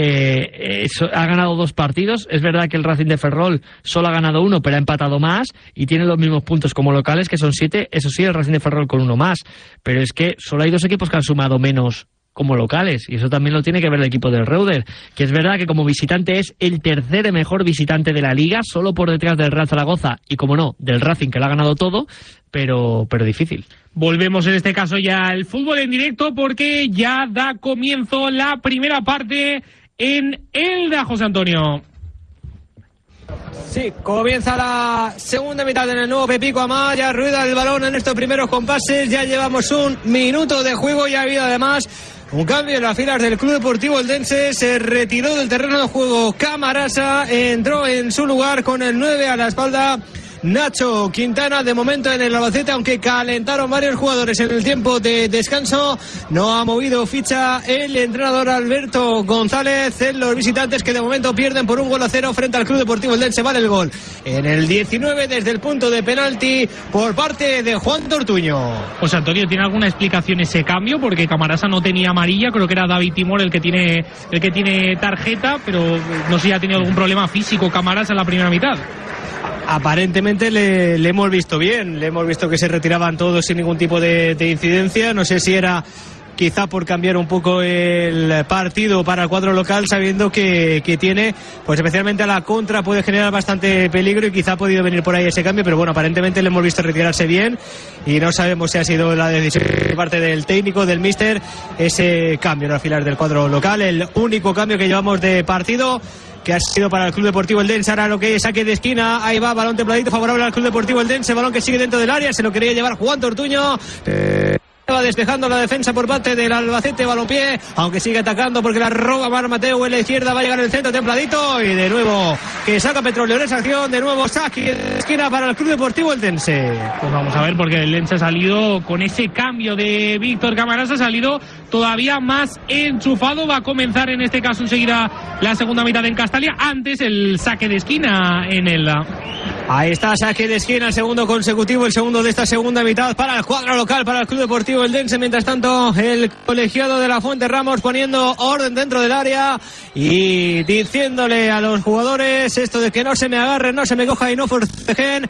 eh, eso, ha ganado dos partidos. Es verdad que el Racing de Ferrol solo ha ganado uno, pero ha empatado más y tiene los mismos puntos como locales, que son siete. Eso sí, el Racing de Ferrol con uno más. Pero es que solo hay dos equipos que han sumado menos como locales, y eso también lo tiene que ver el equipo del Reuter, que es verdad que como visitante es el tercer mejor visitante de la Liga, solo por detrás del Real Zaragoza y, como no, del Racing, que lo ha ganado todo, pero, pero difícil. Volvemos en este caso ya al fútbol en directo, porque ya da comienzo la primera parte en Elda, José Antonio. Sí, comienza la segunda mitad en el nuevo Pepico Amaya, rueda el balón en estos primeros compases, ya llevamos un minuto de juego y ha habido además un cambio en las filas del Club Deportivo Eldense. Se retiró del terreno de juego Camarasa, entró en su lugar con el nueve a la espalda Nacho Quintana. De momento en el Albacete, aunque calentaron varios jugadores en el tiempo de descanso, no ha movido ficha el entrenador Alberto González en los visitantes, que de momento pierden por un gol a cero frente al Club Deportivo Eldense. Vale el gol en el diecinueve desde el punto de penalti por parte de Juan Tortuño. José Antonio, ¿tiene alguna explicación ese cambio? Porque Camarasa no tenía amarilla, creo que era David Timor el que tiene el que tiene tarjeta, pero no sé si ha tenido algún problema físico Camarasa en la primera mitad. Aparentemente le, le hemos visto bien, le hemos visto que se retiraban todos sin ningún tipo de, de incidencia. No sé si era quizá por cambiar un poco el partido para el cuadro local, sabiendo que, que tiene, pues especialmente a la contra, puede generar bastante peligro, y quizá ha podido venir por ahí ese cambio, pero bueno, aparentemente le hemos visto retirarse bien y no sabemos si ha sido la decisión de parte del técnico, del míster, ese cambio en las filas del cuadro local. El único cambio que llevamos de partido, que ha sido para el Club Deportivo Eldense. Ahora lo que es saque de esquina, ahí va, balón templadito favorable al Club Deportivo Eldense, balón que sigue dentro del área, se lo quería llevar Juan Tortuño. Eh... Va despejando la defensa por parte del Albacete Balompié, aunque sigue atacando porque la roba Mar Mateo en la izquierda. Va a llegar el centro templadito y de nuevo que saca Petrolero en esa acción. De nuevo saque de esquina para el Club Deportivo Eldense. Pues vamos a ver, porque el Eldense ha salido con ese cambio de Víctor Camarasa, ha salido todavía más enchufado. Va a comenzar en este caso enseguida la segunda mitad en Castalia. Antes el saque de esquina en el... Ahí está, saque de esquina, el segundo consecutivo, el segundo de esta segunda mitad para el cuadro local, para el Club Deportivo Eldense. Mientras tanto, el colegiado de la Fuente Ramos poniendo orden dentro del área y diciéndole a los jugadores esto de que no se me agarren, no se me coja y no forcejeen,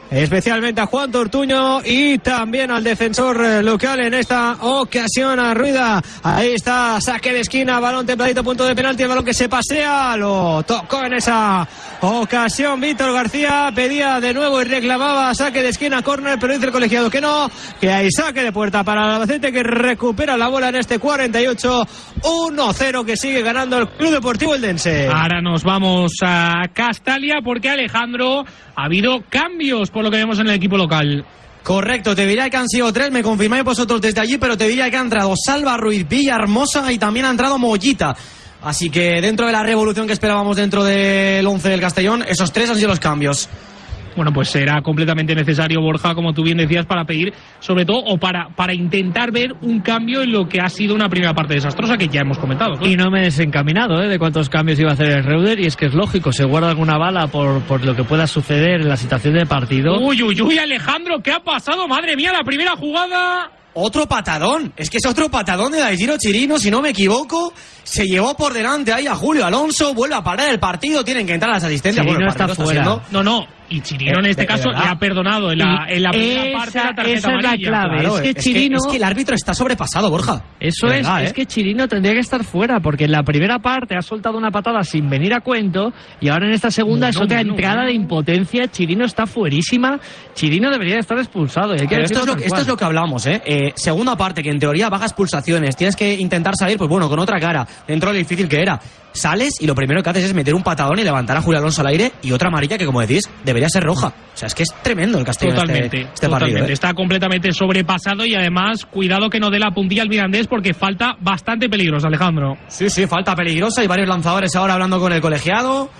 especialmente a Juan Tortuño y también al defensor local en esta ocasión, a Ruida. Ahí está, saque de esquina, balón templadito, punto de penalti, el balón que se pasea, lo tocó en esa ocasión Víctor García, pedía de nuevo y reclamaba saque de esquina, córner, pero dice el colegiado que no, que hay saque de puerta para el Albacete, que recupera la bola en este cuarenta y ocho, uno cero, que sigue ganando el Club Deportivo Eldense. Ahora nos vamos a Castalia porque, Alejandro, ha habido cambios por lo que vemos en el equipo local. Correcto, te diría que han sido tres, me confirmáis vosotros desde allí, pero te diría que ha entrado Salva Ruiz, Villahermosa y también ha entrado Mollita. Así que dentro de la revolución que esperábamos dentro del once del Castellón, esos tres han sido los cambios. Bueno, pues será completamente necesario, Borja, como tú bien decías, para pedir, sobre todo, o para, para intentar ver un cambio en lo que ha sido una primera parte desastrosa que ya hemos comentado, ¿no? Y no me he desencaminado ¿eh? de cuántos cambios iba a hacer el Reuter, y es que es lógico, se guarda alguna bala por, por lo que pueda suceder en la situación de partido. Uy, uy, uy, Alejandro, ¿qué ha pasado? Madre mía, la primera jugada... Otro patadón, es que es otro patadón de Daigiro Chirino, si no me equivoco, se llevó por delante ahí a Julio Alonso, vuelve a parar el partido, tienen que entrar las asistencias. Chirino bueno, está fuera. Está no, no, y Chirino en este caso le ha perdonado en la, en la primera esa, parte de la tarjeta esa amarilla. es la clave, Claro, es, que es, Chirino... que, es que el árbitro está sobrepasado, Borja. Eso de es, verdad, es ¿eh? que Chirino tendría que estar fuera, porque en la primera parte ha soltado una patada sin venir a cuento, y ahora en esta segunda no, es otra no, entrada no. de impotencia. Chirino está fuerísima, Chirino debería de estar expulsado. Y hay que Pero esto, es lo, tal esto cual. es lo que hablamos, ¿eh? ¿eh? Segunda parte, que en teoría bajas pulsaciones, tienes que intentar salir, pues bueno, con otra cara, dentro de lo difícil que era. Sales y lo primero que haces es meter un patadón y levantar a Julio Alonso al aire, y otra amarilla que, como decís, debería ser roja. O sea, es que es tremendo el Castellón. Totalmente, este, este totalmente. partido, ¿eh? Está completamente sobrepasado, y además, cuidado que no dé la puntilla al Mirandés, porque falta bastante peligrosa, Alejandro. Sí, sí, falta peligrosa, y varios lanzadores ahora hablando con el colegiado.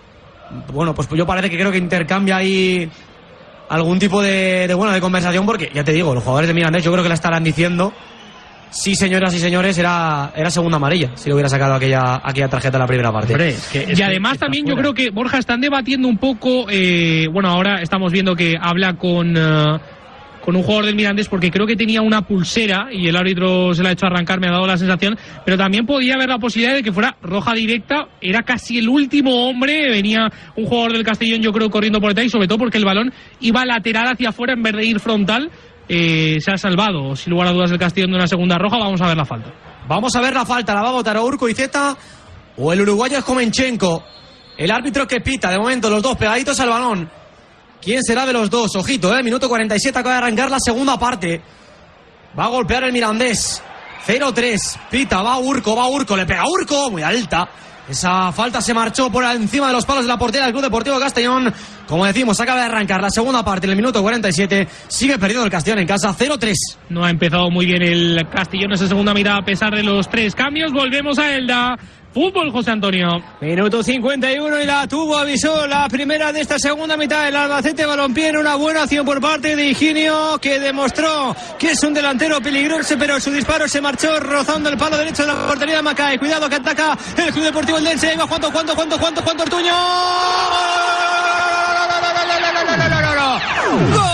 Bueno, pues yo parece que creo que intercambia ahí algún tipo de, de, bueno, de conversación, porque ya te digo, los jugadores de Mirandés yo creo que la estarán diciendo. Sí, señoras y señores, era, era segunda amarilla si le hubiera sacado aquella, aquella tarjeta en la primera parte. Hombre, es que, es y además que también fuera. yo creo que, Borja, están debatiendo un poco, eh, bueno, ahora estamos viendo que habla con, uh, con un jugador del Mirandés, porque creo que tenía una pulsera y el árbitro se la ha hecho arrancar, me ha dado la sensación, pero también podía haber la posibilidad de que fuera roja directa. Era casi el último hombre, venía un jugador del Castellón, yo creo, corriendo por detrás, y sobre todo porque el balón iba lateral hacia afuera en vez de ir frontal. Eh, se ha salvado, sin lugar a dudas, el Castellón de una segunda roja. Vamos a ver la falta. Vamos a ver la falta, la va a votar Urco Iceta o el uruguayo es Komenchenko. El árbitro que pita, de momento los dos pegaditos al balón. ¿Quién será de los dos? Ojito, eh, minuto cuarenta y siete, acaba de arrancar la segunda parte. Va a golpear el Mirandés. cero tres, pita, va Urco, va Urco, le pega Urco, muy alta. Esa falta se marchó por encima de los palos de la portería del Club Deportivo Castellón. Como decimos, acaba de arrancar la segunda parte en el minuto cuarenta y siete. Sigue perdiendo el Castellón en casa, cero tres. No ha empezado muy bien el Castellón esa segunda mitad, a pesar de los tres cambios. Volvemos a Elda. Fútbol, José Antonio. Minuto cincuenta y uno, y la tuvo, avisó la primera de esta segunda mitad. El Albacete Balompié, en una buena acción por parte de Higinio, que demostró que es un delantero peligroso, pero su disparo se marchó rozando el palo derecho de la portería de Macay. Cuidado que ataca el Club Deportivo Eldense. Ahí va Juan, Juan, Juan, Juan, Juan Ortuño. ¡Gol!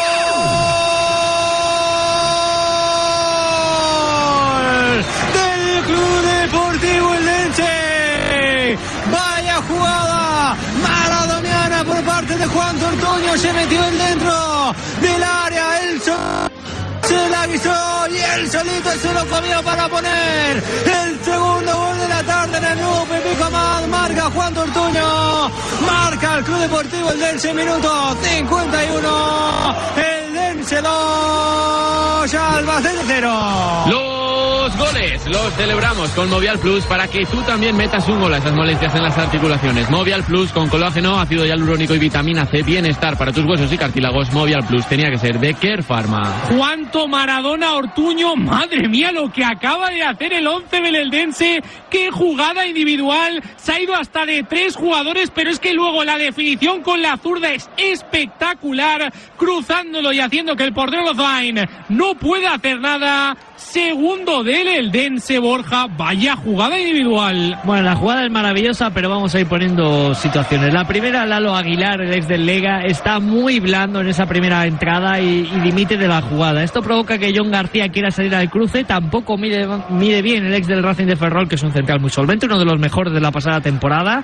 Vaya jugada maradoniana por parte de Juan Tortuño, se metió en dentro del área, él so- se la avisó y él solito se lo comió para poner el segundo gol de la tarde en el nuevo Pepico Amad. Marca Juan Tortuño, marca el Club Deportivo Eldense, minuto cincuenta y uno, Eldense dos, Albacete cero. Los goles los celebramos con Movial Plus para que tú también metas un gol a esas molestias en las articulaciones. Movial Plus con colágeno, ácido hialurónico y vitamina C, bienestar para tus huesos y cartílagos. Movial Plus tenía que ser de Care Pharma. Cuánto Maradona Ortuño, madre mía lo que acaba de hacer el once del Eldense. Qué jugada individual, se ha ido hasta de tres jugadores, pero es que luego la definición con la zurda es espectacular, cruzándolo y haciendo que el portero Lozain no pueda hacer nada. Segundo del Eldense, Borja, vaya jugada individual. Bueno, la jugada es maravillosa, pero vamos a ir poniendo situaciones. La primera, Lalo Aguilar, el ex del Lega, está muy blando en esa primera entrada y, y dimite de la jugada. Esto provoca que John García quiera salir al cruce. Tampoco mide, mide bien el ex del Racing de Ferrol, que es un central muy solvente, uno de los mejores de la pasada temporada.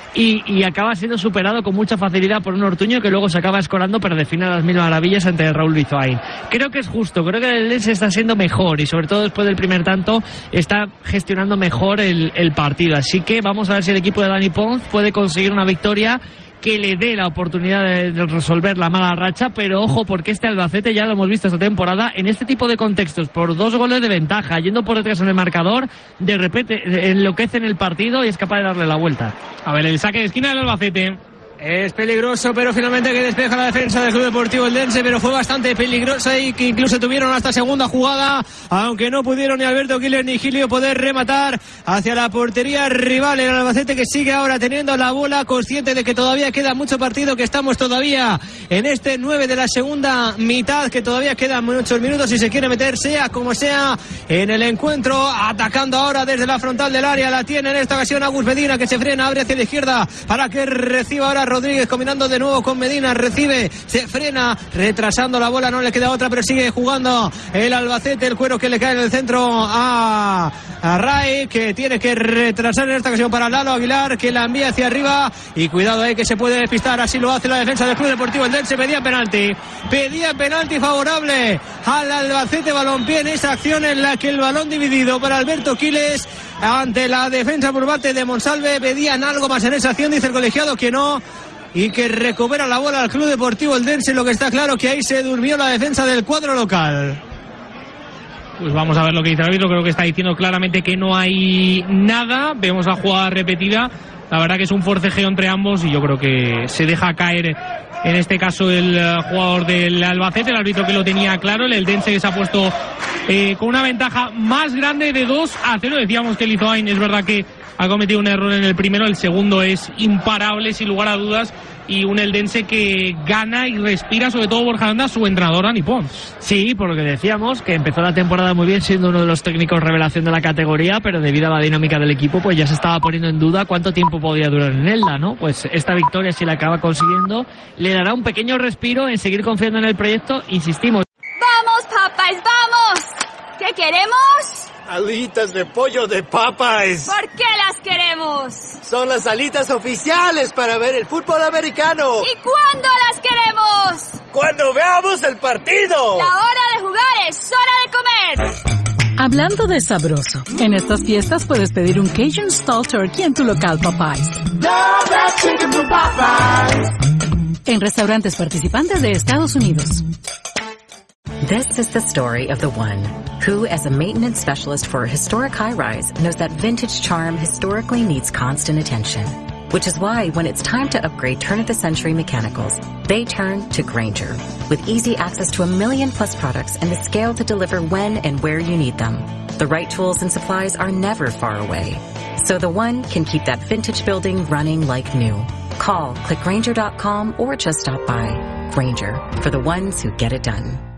y, y acaba siendo superado con mucha facilidad por un Ortuño que luego se acaba escorando, pero define las mil maravillas ante Raúl Bizoain. Creo que es justo, creo que el Eldense está siendo mejor y sobre todo después del primer tanto está gestionando mejor el, el partido, así que vamos a ver si el equipo de Dani Pons puede conseguir una victoria que le dé la oportunidad de, de resolver la mala racha, pero ojo, porque este Albacete ya lo hemos visto esta temporada en este tipo de contextos, por dos goles de ventaja, yendo por detrás en el marcador, de repente enloquece en el partido y es capaz de darle la vuelta. A ver, el saque de esquina del Albacete. Es peligroso, pero finalmente que despeja la defensa del Club Deportivo Eldense, pero fue bastante peligrosa y que incluso tuvieron hasta segunda jugada, aunque no pudieron ni Alberto Quiles ni Gilio poder rematar hacia la portería rival. El Albacete que sigue ahora teniendo la bola, consciente de que todavía queda mucho partido, que estamos todavía en este nueve de la segunda mitad, que todavía quedan muchos minutos y se quiere meter, sea como sea, en el encuentro, atacando ahora desde la frontal del área. La tiene en esta ocasión Agus Medina, que se frena, abre hacia la izquierda para que reciba ahora Rodríguez, combinando de nuevo con Medina, recibe, se frena, retrasando la bola, no le queda otra, pero sigue jugando el Albacete, el cuero que le cae en el centro a, a Ray, que tiene que retrasar en esta ocasión para Lalo Aguilar, que la envía hacia arriba, y cuidado ahí que se puede despistar, así lo hace la defensa del Club Deportivo Eldense. Pedía penalti, pedía penalti favorable al Albacete Balompié en esa acción en la que el balón dividido para Alberto Quiles ante la defensa por parte de Monsalve. Pedían algo más en esa acción, dice el colegiado que no, y que recupera la bola al Club Deportivo Eldense. Lo que está claro que ahí se durmió la defensa del cuadro local. Pues vamos a ver lo que dice el árbitro. Creo que está diciendo claramente que no hay nada. Vemos la jugada repetida. La verdad que es un forcejeo entre ambos y yo creo que se deja caer en este caso el uh, jugador del Albacete, el árbitro que lo tenía claro. El Eldense que se ha puesto eh, con una ventaja más grande de dos a cero. Decíamos que Lizoain es verdad que ha cometido un error en el primero, el segundo es imparable sin lugar a dudas, y un Eldense que gana y respira, sobre todo Borja Aranda, su entrenador Dani Pons. Sí, por lo que decíamos, que empezó la temporada muy bien siendo uno de los técnicos revelación de la categoría, pero debido a la dinámica del equipo pues ya se estaba poniendo en duda cuánto tiempo podía durar en Elda, ¿no? Pues esta victoria, si la acaba consiguiendo, le dará un pequeño respiro en seguir confiando en el proyecto. Insistimos. ¡Vamos, Popeyes, vamos! ¿Qué queremos? Alitas de pollo de Popeyes. ¿Por qué las queremos? Son las alitas oficiales para ver el fútbol americano. ¿Y cuándo las queremos? ¡Cuando veamos el partido! La hora de jugar es hora de comer. Hablando de sabroso, en estas fiestas puedes pedir un Cajun Stall Turkey en tu local Popeyes. En restaurantes participantes de Estados Unidos. This is the story of the one who, as a maintenance specialist for a historic high-rise, knows that vintage charm historically needs constant attention. Which is why when it's time to upgrade turn-of-the-century mechanicals, they turn to Grainger. With easy access to a million plus products and the scale to deliver when and where you need them. The right tools and supplies are never far away. So the one can keep that vintage building running like new. Call, click Grainger dot com or just stop by. Grainger, for the ones who get it done.